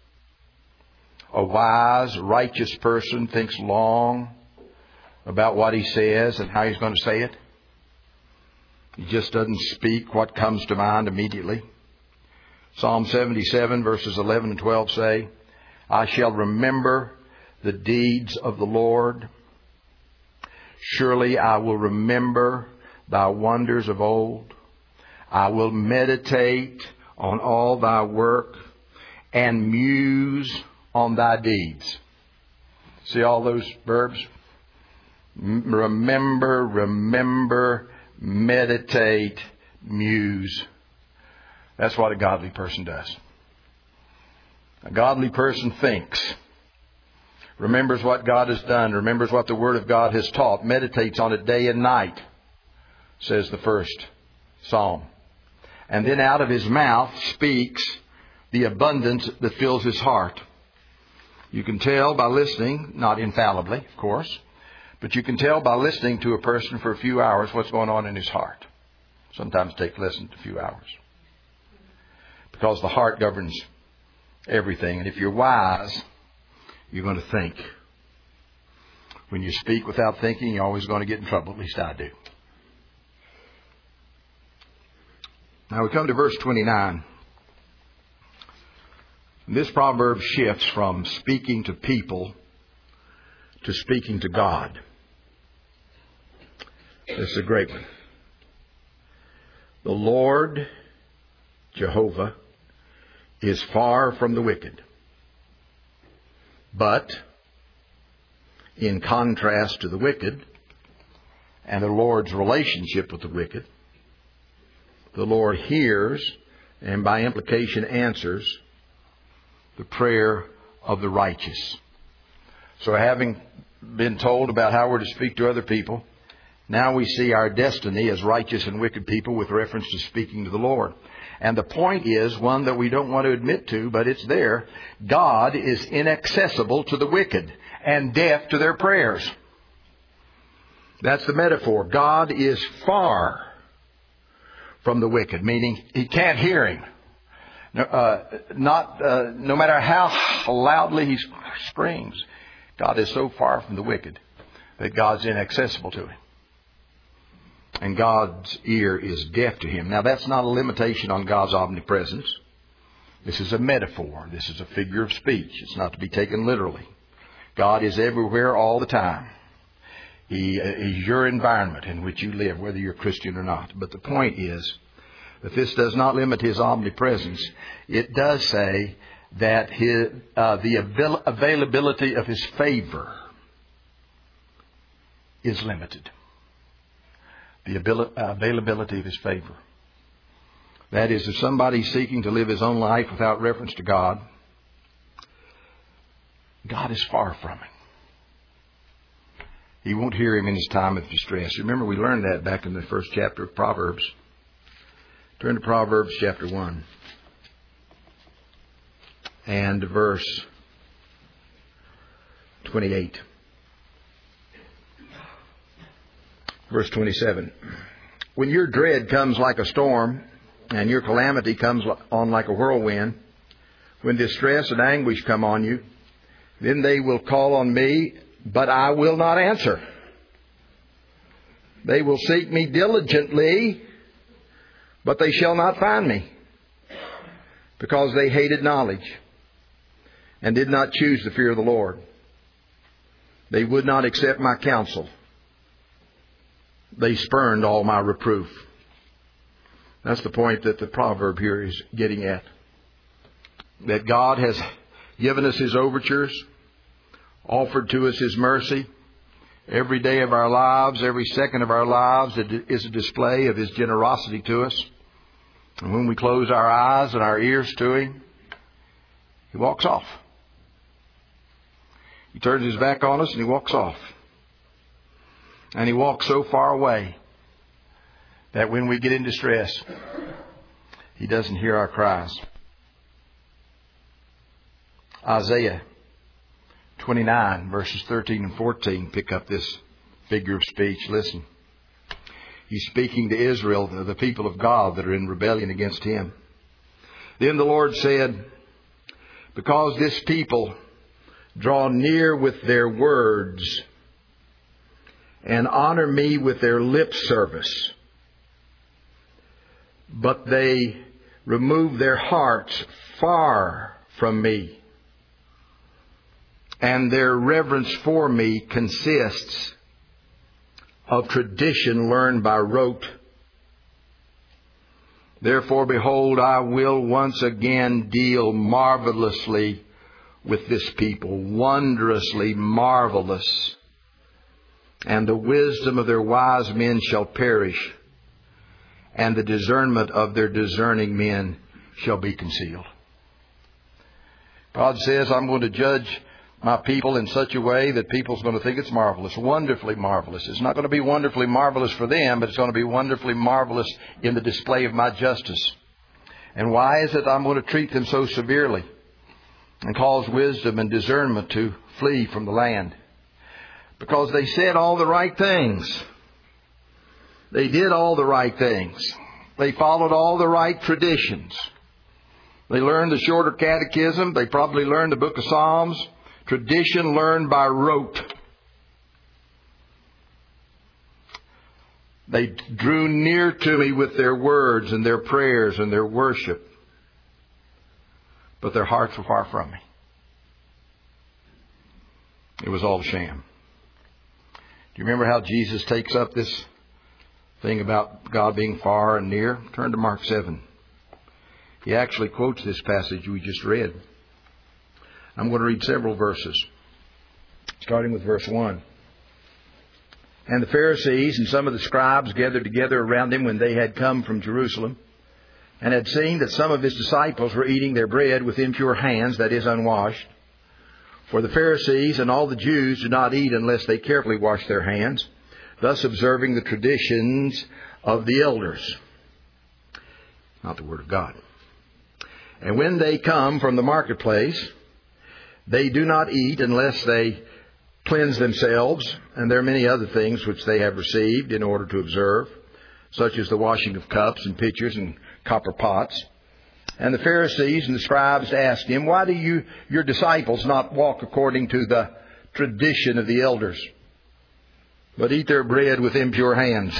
A wise, righteous person thinks long about what he says and how he's going to say it. He just doesn't speak what comes to mind immediately. Psalm 77 verses 11 and 12 say, I shall remember the deeds of the Lord. Surely I will remember thy wonders of old. I will meditate on all thy work and muse on thy deeds. See all those verbs? Remember, meditate, muse. That's what a godly person does. A godly person thinks, remembers what God has done, remembers what the Word of God has taught, meditates on it day and night, says the first psalm. And then out of his mouth speaks the abundance that fills his heart. You can tell by listening, not infallibly, of course, but you can tell by listening to a person for a few hours what's going on in his heart. Sometimes it takes less than a few hours. Because the heart governs everything. And if you're wise, you're going to think. When you speak without thinking, you're always going to get in trouble. At least I do. Now we come to verse 29. This proverb shifts from speaking to people to speaking to God. This is a great one. The Lord, Jehovah, is far from the wicked. But, in contrast to the wicked, and the Lord's relationship with the wicked, the Lord hears and by implication answers the prayer of the righteous. So having been told about how we're to speak to other people, now we see our destiny as righteous and wicked people with reference to speaking to the Lord. And the point is one that we don't want to admit to, but it's there. God is inaccessible to the wicked and deaf to their prayers. That's the metaphor. God is far from the wicked, meaning He can't hear him. No matter how loudly he screams, God is so far from the wicked that God's inaccessible to him. And God's ear is deaf to him. Now, that's not a limitation on God's omnipresence. This is a metaphor. This is a figure of speech. It's not to be taken literally. God is everywhere all the time. He is your environment in which you live, whether you're Christian or not. But the point is that this does not limit His omnipresence. It does say that the availability of His favor is limited. The availability of His favor. That is, if somebody's seeking to live his own life without reference to God, God is far from him. He won't hear him in his time of distress. Remember, we learned that back in the first chapter of Proverbs. Turn to Proverbs chapter 1 and verse 28. Verse 27. When your dread comes like a storm and your calamity comes on like a whirlwind, when distress and anguish come on you, then they will call on me, but I will not answer. They will seek me diligently, but they shall not find me, because they hated knowledge and did not choose the fear of the Lord. They would not accept my counsel. They spurned all my reproof. That's the point that the proverb here is getting at. That God has given us His overtures, offered to us His mercy. Every day of our lives, every second of our lives is a display of His generosity to us. And when we close our eyes and our ears to Him, He walks off. He turns His back on us and He walks off. And He walks so far away that when we get in distress, He doesn't hear our cries. Isaiah 29 verses 13 and 14 pick up this figure of speech. Listen. He's speaking to Israel, the people of God that are in rebellion against Him. Then the Lord said, because this people draw near with their words and honor me with their lip service, but they remove their hearts far from me, and their reverence for me consists of tradition learned by rote. Therefore, behold, I will once again deal marvelously with this people, wondrously marvelous. And the wisdom of their wise men shall perish, and the discernment of their discerning men shall be concealed. God says, I'm going to judge my people in such a way that people's going to think it's marvelous, wonderfully marvelous. It's not going to be wonderfully marvelous for them, but it's going to be wonderfully marvelous in the display of my justice. And why is it I'm going to treat them so severely and cause wisdom and discernment to flee from the land? Because they said all the right things. They did all the right things. They followed all the right traditions. They learned the shorter catechism. They probably learned the book of Psalms. Tradition learned by rote. They drew near to me with their words and their prayers and their worship, but their hearts were far from me. It was all a sham. Do you remember how Jesus takes up this thing about God being far and near? Turn to Mark 7. He actually quotes this passage we just read. I'm going to read several verses, starting with verse 1. And the Pharisees and some of the scribes gathered together around him when they had come from Jerusalem, and had seen that some of his disciples were eating their bread with impure hands, that is, unwashed. For the Pharisees and all the Jews do not eat unless they carefully wash their hands, thus observing the traditions of the elders. Not the Word of God. And when they come from the marketplace, they do not eat unless they cleanse themselves, and there are many other things which they have received in order to observe, such as the washing of cups and pitchers and copper pots. And the Pharisees and the scribes asked him, why do your disciples not walk according to the tradition of the elders, but eat their bread with impure hands?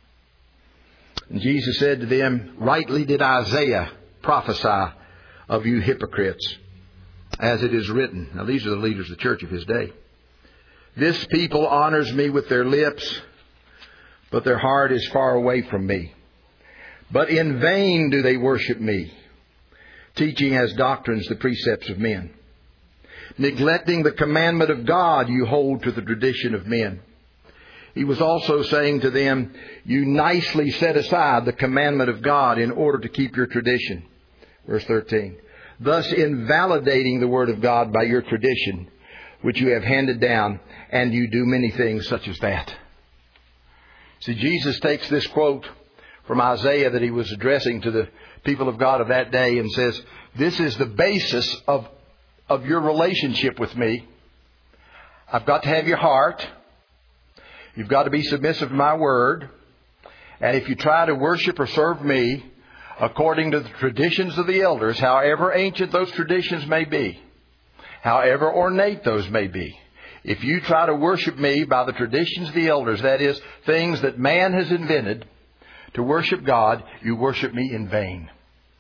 And Jesus said to them, rightly did Isaiah prophesy of you hypocrites, as it is written. Now these are the leaders of the church of his day. This people honors me with their lips, but their heart is far away from me. But in vain do they worship me, teaching as doctrines the precepts of men. Neglecting the commandment of God, you hold to the tradition of men. He was also saying to them, you nicely set aside the commandment of God in order to keep your tradition. Verse 13. Thus invalidating the word of God by your tradition, which you have handed down, and you do many things such as that. See, Jesus takes this quote from Isaiah that he was addressing to the people of God of that day and says, this is the basis of your relationship with me. I've got to have your heart. You've got to be submissive to my word. And if you try to worship or serve me according to the traditions of the elders, however ancient those traditions may be, however ornate those may be, if you try to worship me by the traditions of the elders, that is, things that man has invented to worship God, you worship me in vain.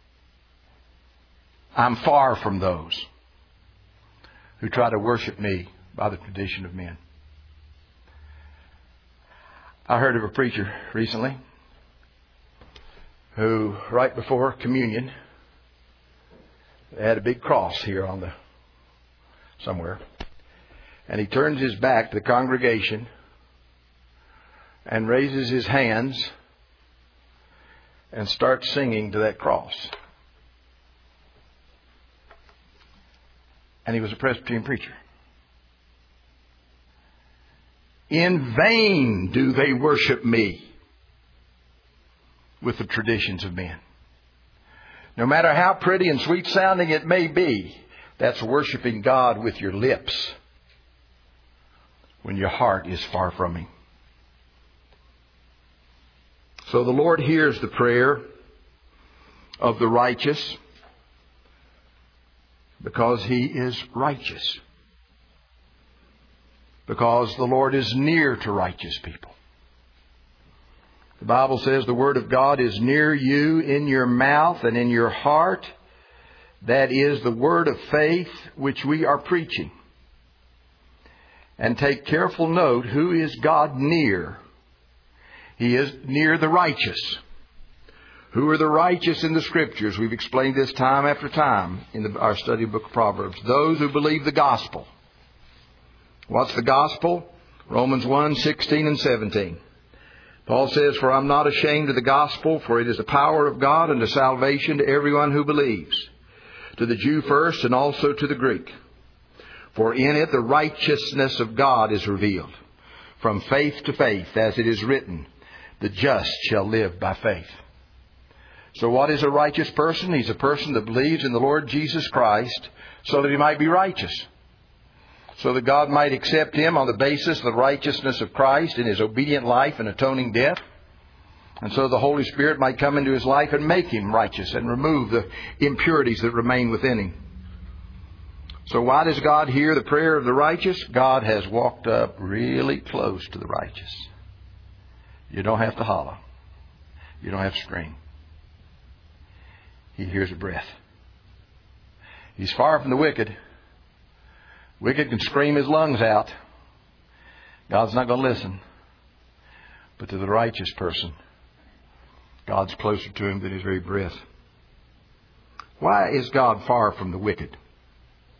I'm far from those who try to worship me by the tradition of men. I heard of a preacher recently who, right before communion, had a big cross here on somewhere. And he turns his back to the congregation and raises his hands and starts singing to that cross. And he was a Presbyterian preacher. In vain do they worship me with the traditions of men. No matter how pretty and sweet sounding it may be, that's worshiping God with your lips when your heart is far from Him. So the Lord hears the prayer of the righteous because He is righteous. Because the Lord is near to righteous people. The Bible says the Word of God is near you, in your mouth and in your heart. That is the word of faith which we are preaching. And take careful note, who is God near? He is near the righteous. Who are the righteous in the Scriptures? We've explained this time after time in our study book of Proverbs. Those who believe the gospel. What's the gospel? Romans 1, 16 and 17. Paul says, for I'm not ashamed of the gospel, for it is the power of God unto salvation to everyone who believes, to the Jew first and also to the Greek. For in it the righteousness of God is revealed, from faith to faith, as it is written, the just shall live by faith. So what is a righteous person? He's a person that believes in the Lord Jesus Christ so that he might be righteous. So that God might accept him on the basis of the righteousness of Christ in His obedient life and atoning death. And so the Holy Spirit might come into his life and make him righteous and remove the impurities that remain within him. So why does God hear the prayer of the righteous? God has walked up really close to the righteous. You don't have to holler. You don't have to scream. He hears a breath. He's far from the wicked. Wicked can scream his lungs out. God's not going to listen. But to the righteous person, God's closer to him than his very breath. Why is God far from the wicked?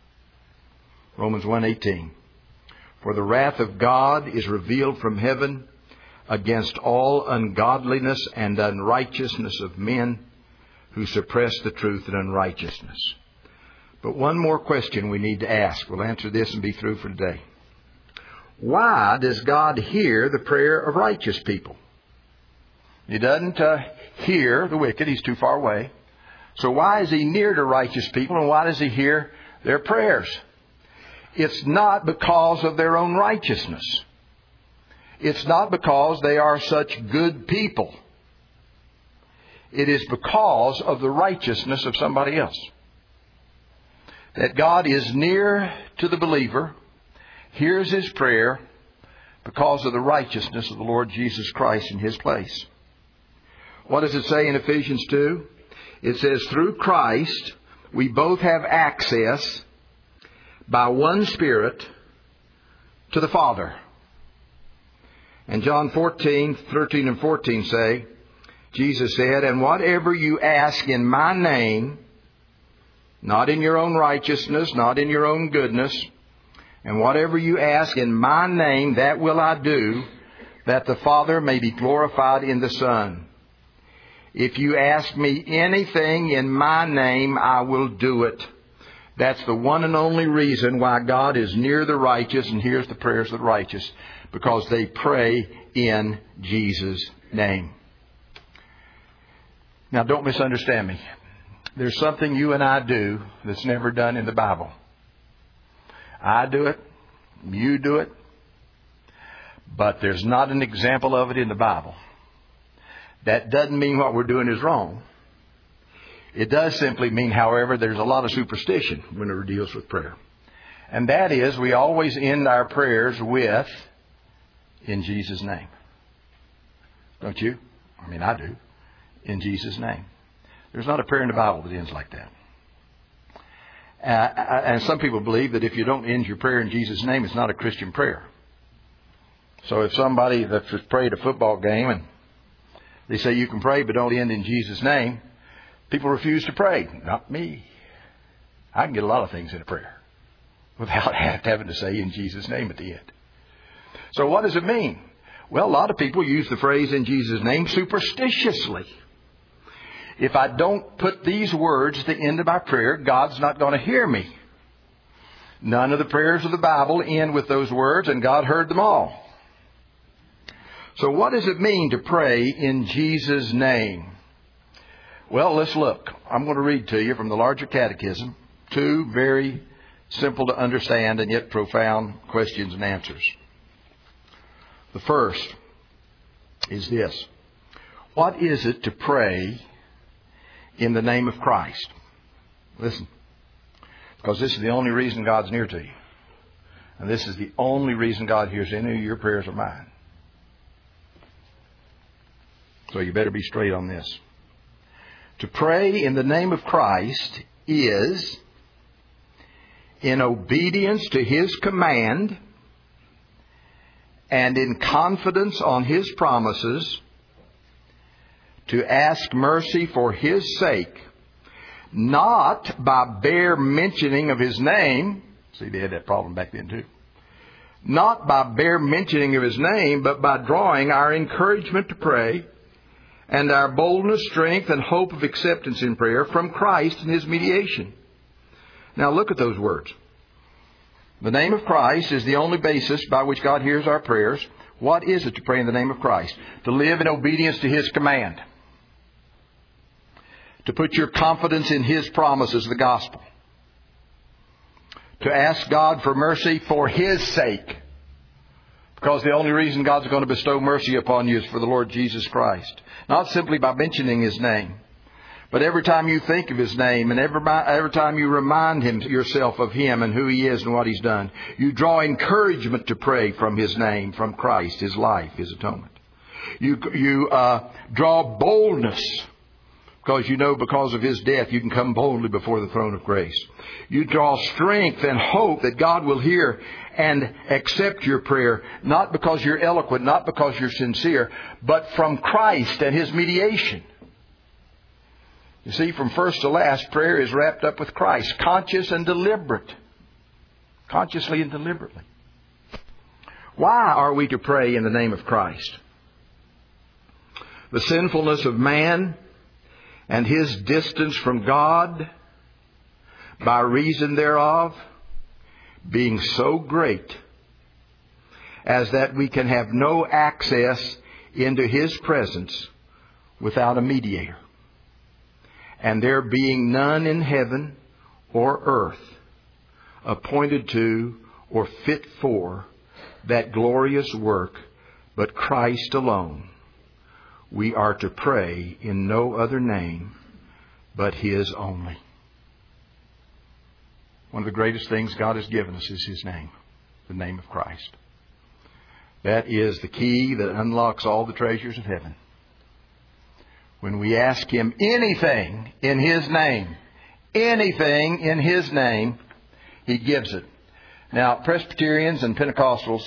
Romans 1:18. For the wrath of God is revealed from heaven against all ungodliness and unrighteousness of men who suppress the truth in unrighteousness. But one more question we need to ask. We'll answer this and be through for today. Why does God hear the prayer of righteous people? He doesn't hear the wicked. He's too far away. So why is He near to righteous people, and why does He hear their prayers? It's not because of their own righteousness. It's not because they are such good people. It is because of the righteousness of somebody else. That God is near to the believer, hears his prayer because of the righteousness of the Lord Jesus Christ in His place. What does it say in Ephesians 2? It says, through Christ we both have access by one Spirit to the Father. And John 14:13 and 14 say, Jesus said, and whatever you ask in my name, not in your own righteousness, not in your own goodness, and whatever you ask in my name, that will I do, that the Father may be glorified in the Son. If you ask me anything in my name, I will do it. That's the one and only reason why God is near the righteous and hears the prayers of the righteous, because they pray in Jesus' name. Now, don't misunderstand me. There's something you and I do that's never done in the Bible. I do it. You do it. But there's not an example of it in the Bible. That doesn't mean what we're doing is wrong. It does simply mean, however, there's a lot of superstition when it deals with prayer. And that is, we always end our prayers with, in Jesus' name. Don't you? I mean, I do. In Jesus' name. There's not a prayer in the Bible that ends like that. And some people believe that if you don't end your prayer in Jesus' name, it's not a Christian prayer. So if somebody that's just prayed a football game and they say you can pray but don't end in Jesus' name, people refuse to pray. Not me. I can get a lot of things in a prayer without having to say in Jesus' name at the end. So what does it mean? Well, a lot of people use the phrase in Jesus' name superstitiously. If I don't put these words at the end of my prayer, God's not going to hear me. None of the prayers of the Bible end with those words, and God heard them all. So what does it mean to pray in Jesus' name? Well, let's look. I'm going to read to you from the larger catechism 2 very simple to understand and yet profound questions and answers. The first is this. What is it to pray in the name of Christ? Listen. Because this is the only reason God's near to you. And this is the only reason God hears any of your prayers or mine. So you better be straight on this. To pray in the name of Christ is, in obedience to His command and in confidence on His promises, to ask mercy for His sake, not by bare mentioning of His name. See, they had that problem back then too. Not by bare mentioning of His name, but by drawing our encouragement to pray and our boldness, strength, and hope of acceptance in prayer from Christ and His mediation. Now look at those words. The name of Christ is the only basis by which God hears our prayers. What is it to pray in the name of Christ? To live in obedience to His command. To put your confidence in His promises, the gospel. To ask God for mercy for His sake. Because the only reason God's going to bestow mercy upon you is for the Lord Jesus Christ. Not simply by mentioning His name, but every time you think of His name and every time you remind yourself of Him and who He is and what He's done, you draw encouragement to pray from His name, from Christ, His life, His atonement. You draw boldness because you know because of His death you can come boldly before the throne of grace. You draw strength and hope that God will hear and accept your prayer, not because you're eloquent, not because you're sincere, but from Christ and His mediation. You see, from first to last, prayer is wrapped up with Christ, conscious and deliberate. Consciously and deliberately. Why are we to pray in the name of Christ? the sinfulness of man and his distance from God by reason thereof being so great as that we can have no access into His presence without a mediator. And there being none in heaven or earth appointed to or fit for that glorious work but Christ alone, we are to pray in no other name but His only. One of the greatest things God has given us is His name, the name of Christ. That is the key that unlocks all the treasures of heaven. When we ask Him anything in His name, He gives it. Now, Presbyterians and Pentecostals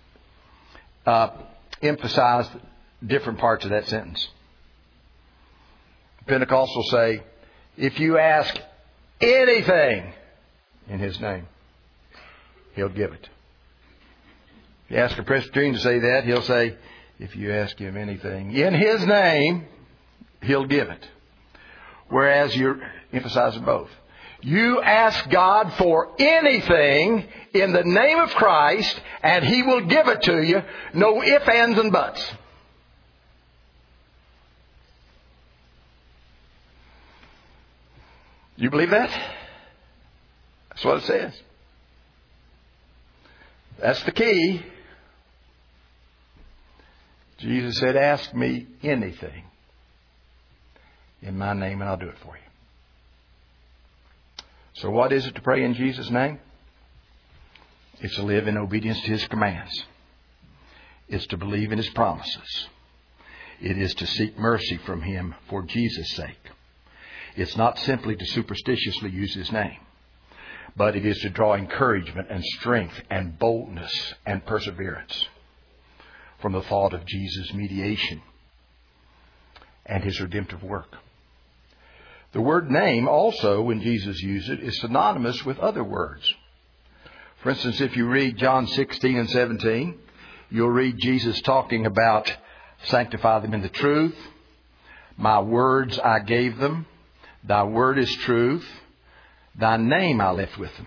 emphasize different parts of that sentence. Pentecostals say, if you ask anything in His name, He'll give it. If you ask a Presbyterian to say that, he'll say, if you ask Him anything in His name, He'll give it. Whereas you're emphasizing both. You ask God for anything in the name of Christ, and He will give it to you. No ifs, ands, and buts. You believe that? That's what it says. That's the key. Jesus said, ask me anything in my name and I'll do it for you. So what is it to pray in Jesus' name? It's to live in obedience to His commands. It's to believe in His promises. It is to seek mercy from Him for Jesus' sake. It's not simply to superstitiously use His name, but it is to draw encouragement and strength and boldness and perseverance from the thought of Jesus' mediation and His redemptive work. The word name also, when Jesus used it, is synonymous with other words. For instance, if you read John 16 and 17, you'll read Jesus talking about sanctify them in the truth. My words I gave them. Thy word is truth. Thy name I left with them.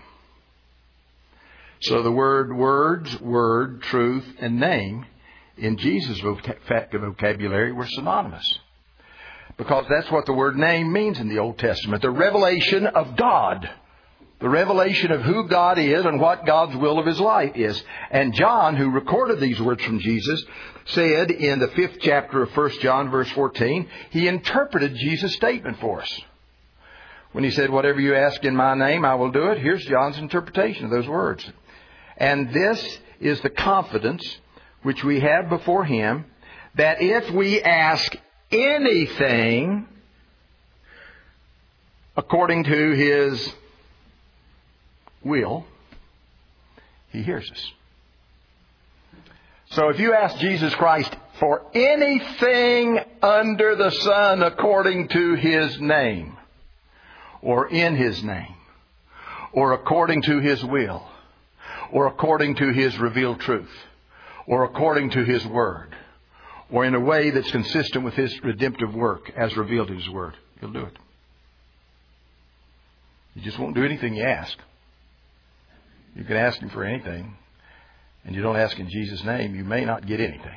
So the words, word, truth, and name in Jesus' vocabulary were synonymous. Because that's what the word name means in the Old Testament. The revelation of God. The revelation of who God is and what God's will of His life is. And John, who recorded these words from Jesus, said in the 5th chapter of 1 John verse 14, he interpreted Jesus' statement for us. When he said, whatever you ask in my name, I will do it. Here's John's interpretation of those words. And this is the confidence which we have before Him, that if we ask anything according to His will, He hears us. So if you ask Jesus Christ for anything under the sun according to His name, or in His name, or according to His will, or according to His revealed truth, or according to His word, or in a way that's consistent with His redemptive work as revealed in His word, He'll do it. You just won't do anything you ask. You can ask Him for anything, and you don't ask in Jesus' name, you may not get anything.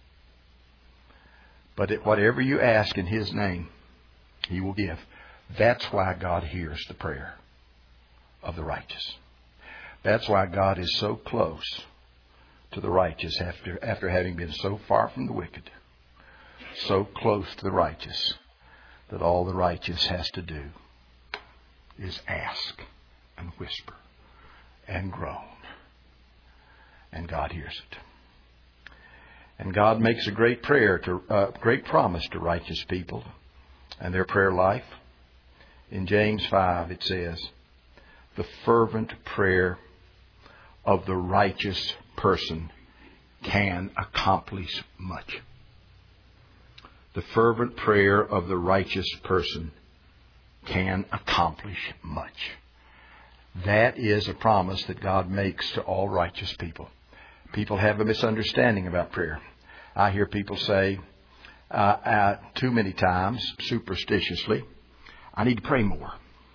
But whatever you ask in His name, He will give. That's why God hears the prayer of the righteous. That's why God is so close to the righteous after having been so far from the wicked. So close to the righteous that all the righteous has to do is ask and whisper and groan. And God hears it. And God makes a great promise to righteous people and their prayer life. In James 5 it says, the fervent prayer of the righteous person can accomplish much. The fervent prayer of the righteous person can accomplish much. That is a promise that God makes to all righteous people. People have a misunderstanding about prayer. I hear people say, too many times, superstitiously, I need to pray more.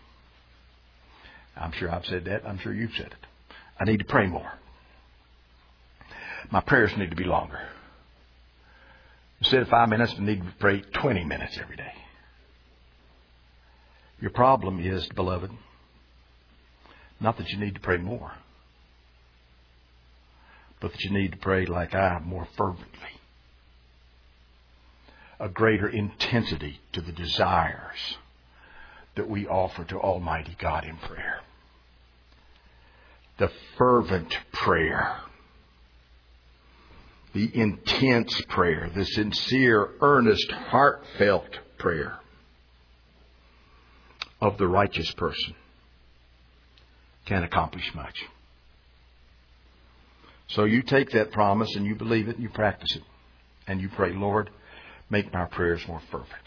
I'm sure I've said that. I'm sure you've said it. I need to pray more. My prayers need to be longer. Instead of 5 minutes, I need to pray 20 minutes every day. Your problem is, beloved, not that you need to pray more, but that you need to pray like I, more fervently. A greater intensity to the desires that we offer to Almighty God in prayer. The fervent prayer. The intense prayer. The sincere, earnest, heartfelt prayer of the righteous person can accomplish much. So you take that promise and you believe it and you practice it. And you pray, Lord, make my prayers more fervent.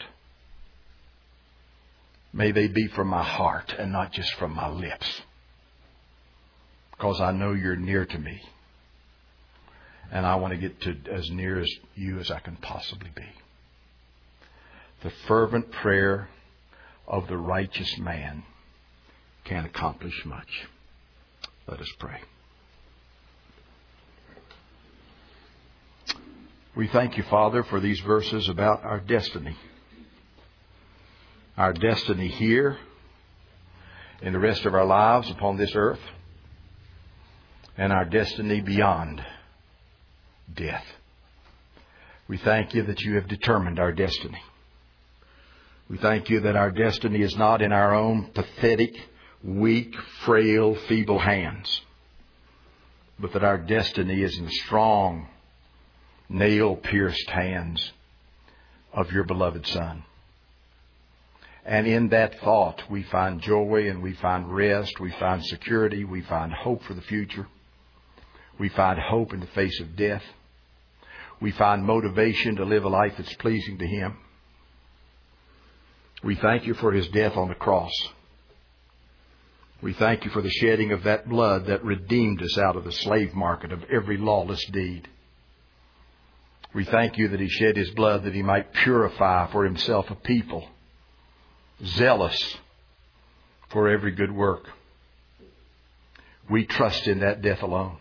May they be from my heart and not just from my lips. Because I know you're near to me. And I want to get to as near as you as I can possibly be. The fervent prayer of the righteous man can accomplish much. Let us pray. We thank you, Father, for these verses about our destiny. Our destiny here in the rest of our lives upon this earth. And our destiny beyond death. We thank you that you have determined our destiny. We thank you that our destiny is not in our own pathetic, weak, frail, feeble hands, but that our destiny is in the strong, nail-pierced hands of your beloved Son. And in that thought, we find joy and we find rest, we find security, we find hope for the future. We find hope in the face of death. We find motivation to live a life that's pleasing to Him. We thank you for His death on the cross. We thank you for the shedding of that blood that redeemed us out of the slave market of every lawless deed. We thank you that He shed His blood that He might purify for Himself a people zealous for every good work. We trust in that death alone.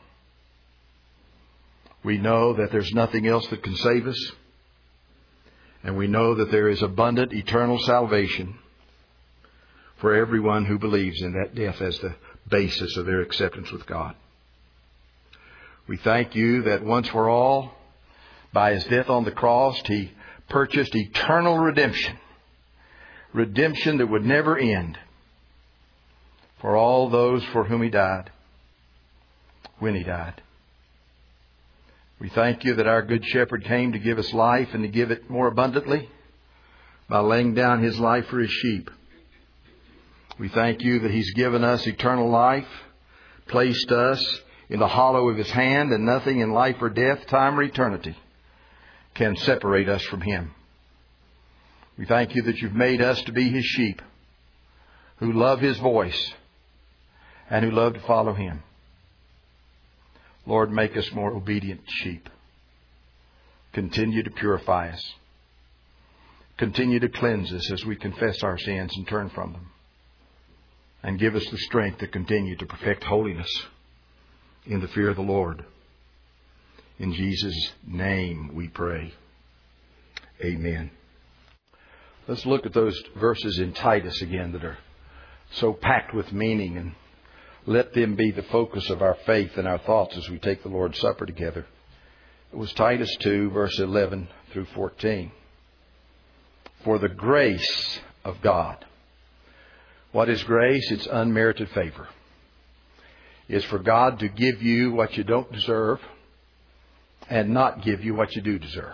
We know that there's nothing else that can save us. And we know that there is abundant eternal salvation for everyone who believes in that death as the basis of their acceptance with God. We thank you that once for all, by His death on the cross, He purchased eternal redemption. Redemption that would never end for all those for whom He died, when He died. We thank you that our Good Shepherd came to give us life and to give it more abundantly by laying down His life for His sheep. We thank you that He's given us eternal life, placed us in the hollow of His hand, and nothing in life or death, time or eternity can separate us from Him. We thank you that you've made us to be His sheep who love His voice and who love to follow Him. Lord, make us more obedient sheep. Continue to purify us. Continue to cleanse us as we confess our sins and turn from them. And give us the strength to continue to perfect holiness in the fear of the Lord. In Jesus' name we pray. Amen. Let's look at those verses in Titus again that are so packed with meaning, and let them be the focus of our faith and our thoughts as we take the Lord's Supper together. It was Titus 2, verse 11 through 14. For the grace of God. What is grace? It's unmerited favor. It's for God to give you what you don't deserve and not give you what you do deserve.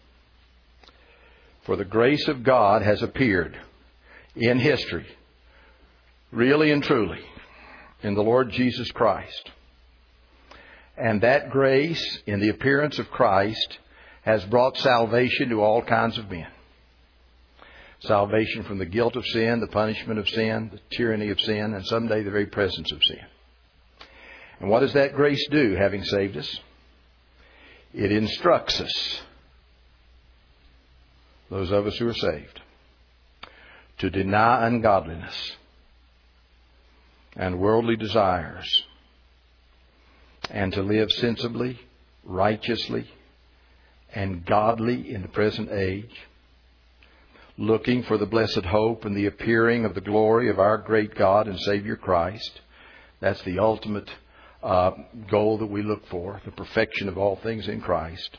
For the grace of God has appeared in history, really and truly, in the Lord Jesus Christ. And that grace, in the appearance of Christ, has brought salvation to all kinds of men. Salvation from the guilt of sin, the punishment of sin, the tyranny of sin, and someday the very presence of sin. And what does that grace do, having saved us? It instructs us those of us who are saved, to deny ungodliness and worldly desires, and to live sensibly, righteously, and godly in the present age, looking for the blessed hope and the appearing of the glory of our great God and Savior Christ. That's the ultimate goal that we look for, the perfection of all things in Christ.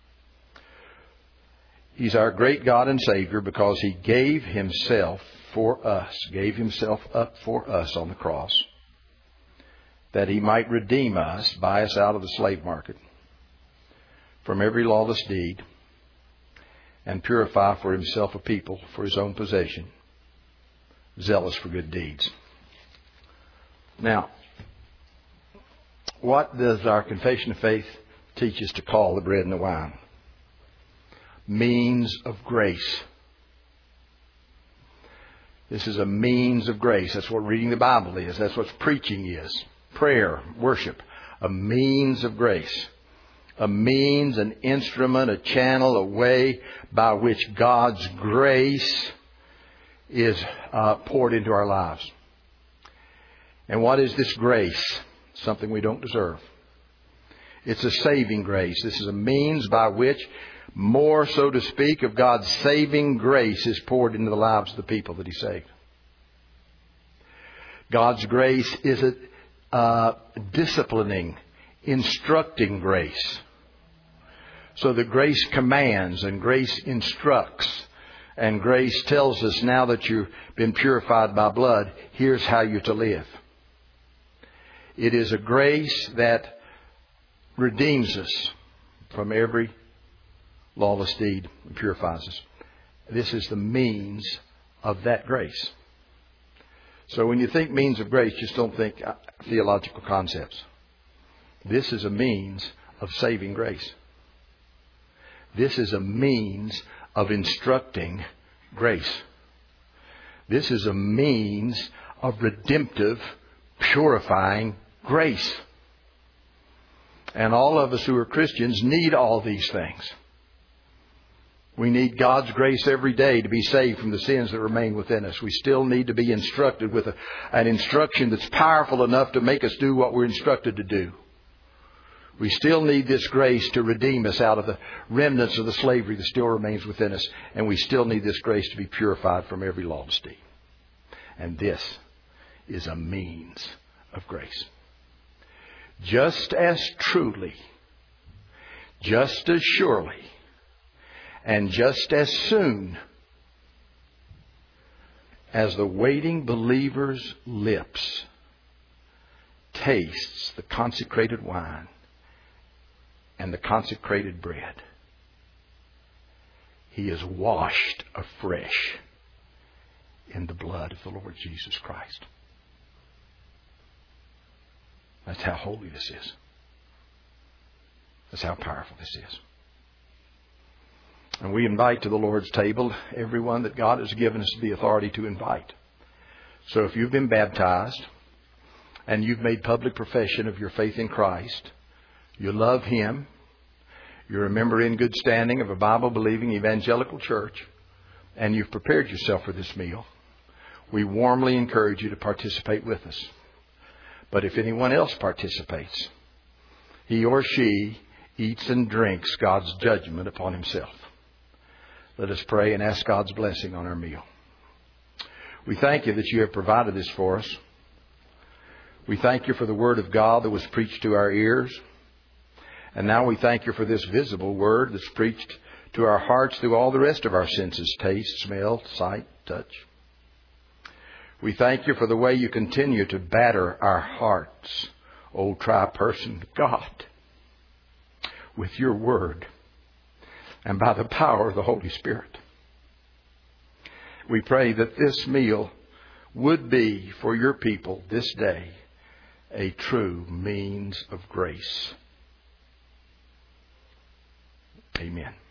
He's our great God and Savior because He gave Himself for us, gave Himself up for us on the cross, that He might redeem us, buy us out of the slave market from every lawless deed, and purify for Himself a people for His own possession, zealous for good deeds. Now, what does our confession of faith teach us to call the bread and the wine? Means of grace. This is a means of grace. That's what reading the Bible is. That's what preaching is. Prayer, worship. A means of grace. A means, an instrument, a channel, a way by which God's grace is poured into our lives. And what is this grace? Something we don't deserve. It's a saving grace. This is a means by which, more so to speak, of God's saving grace is poured into the lives of the people that He saved. God's grace is a disciplining, instructing grace. So that grace commands and grace instructs and grace tells us, now that you've been purified by blood, here's how you're to live. It is a grace that redeems us from every lawless deed and purifies us. This is the means of that grace. So when you think means of grace, just don't think theological concepts. This is a means of saving grace. This is a means of instructing grace. This is a means of redemptive, purifying grace. And all of us who are Christians need all these things. We need God's grace every day to be saved from the sins that remain within us. We still need to be instructed with an instruction that's powerful enough to make us do what we're instructed to do. We still need this grace to redeem us out of the remnants of the slavery that still remains within us. And we still need this grace to be purified from every lawless deed. And this is a means of grace. Just as truly, just as surely, and just as soon as the waiting believer's lips tastes the consecrated wine and the consecrated bread, he is washed afresh in the blood of the Lord Jesus Christ. That's how holy this is. That's how powerful this is. And we invite to the Lord's table everyone that God has given us the authority to invite. So if you've been baptized and you've made public profession of your faith in Christ, you love Him, you're a member in good standing of a Bible-believing evangelical church, and you've prepared yourself for this meal, we warmly encourage you to participate with us. But if anyone else participates, he or she eats and drinks God's judgment upon himself. Let us pray and ask God's blessing on our meal. We thank You that You have provided this for us. We thank You for the Word of God that was preached to our ears. And now we thank You for this visible Word that's preached to our hearts through all the rest of our senses: taste, smell, sight, touch. We thank You for the way You continue to batter our hearts, O tri-person God, with Your Word and by the power of the Holy Spirit. We pray that this meal would be for Your people this day a true means of grace. Amen.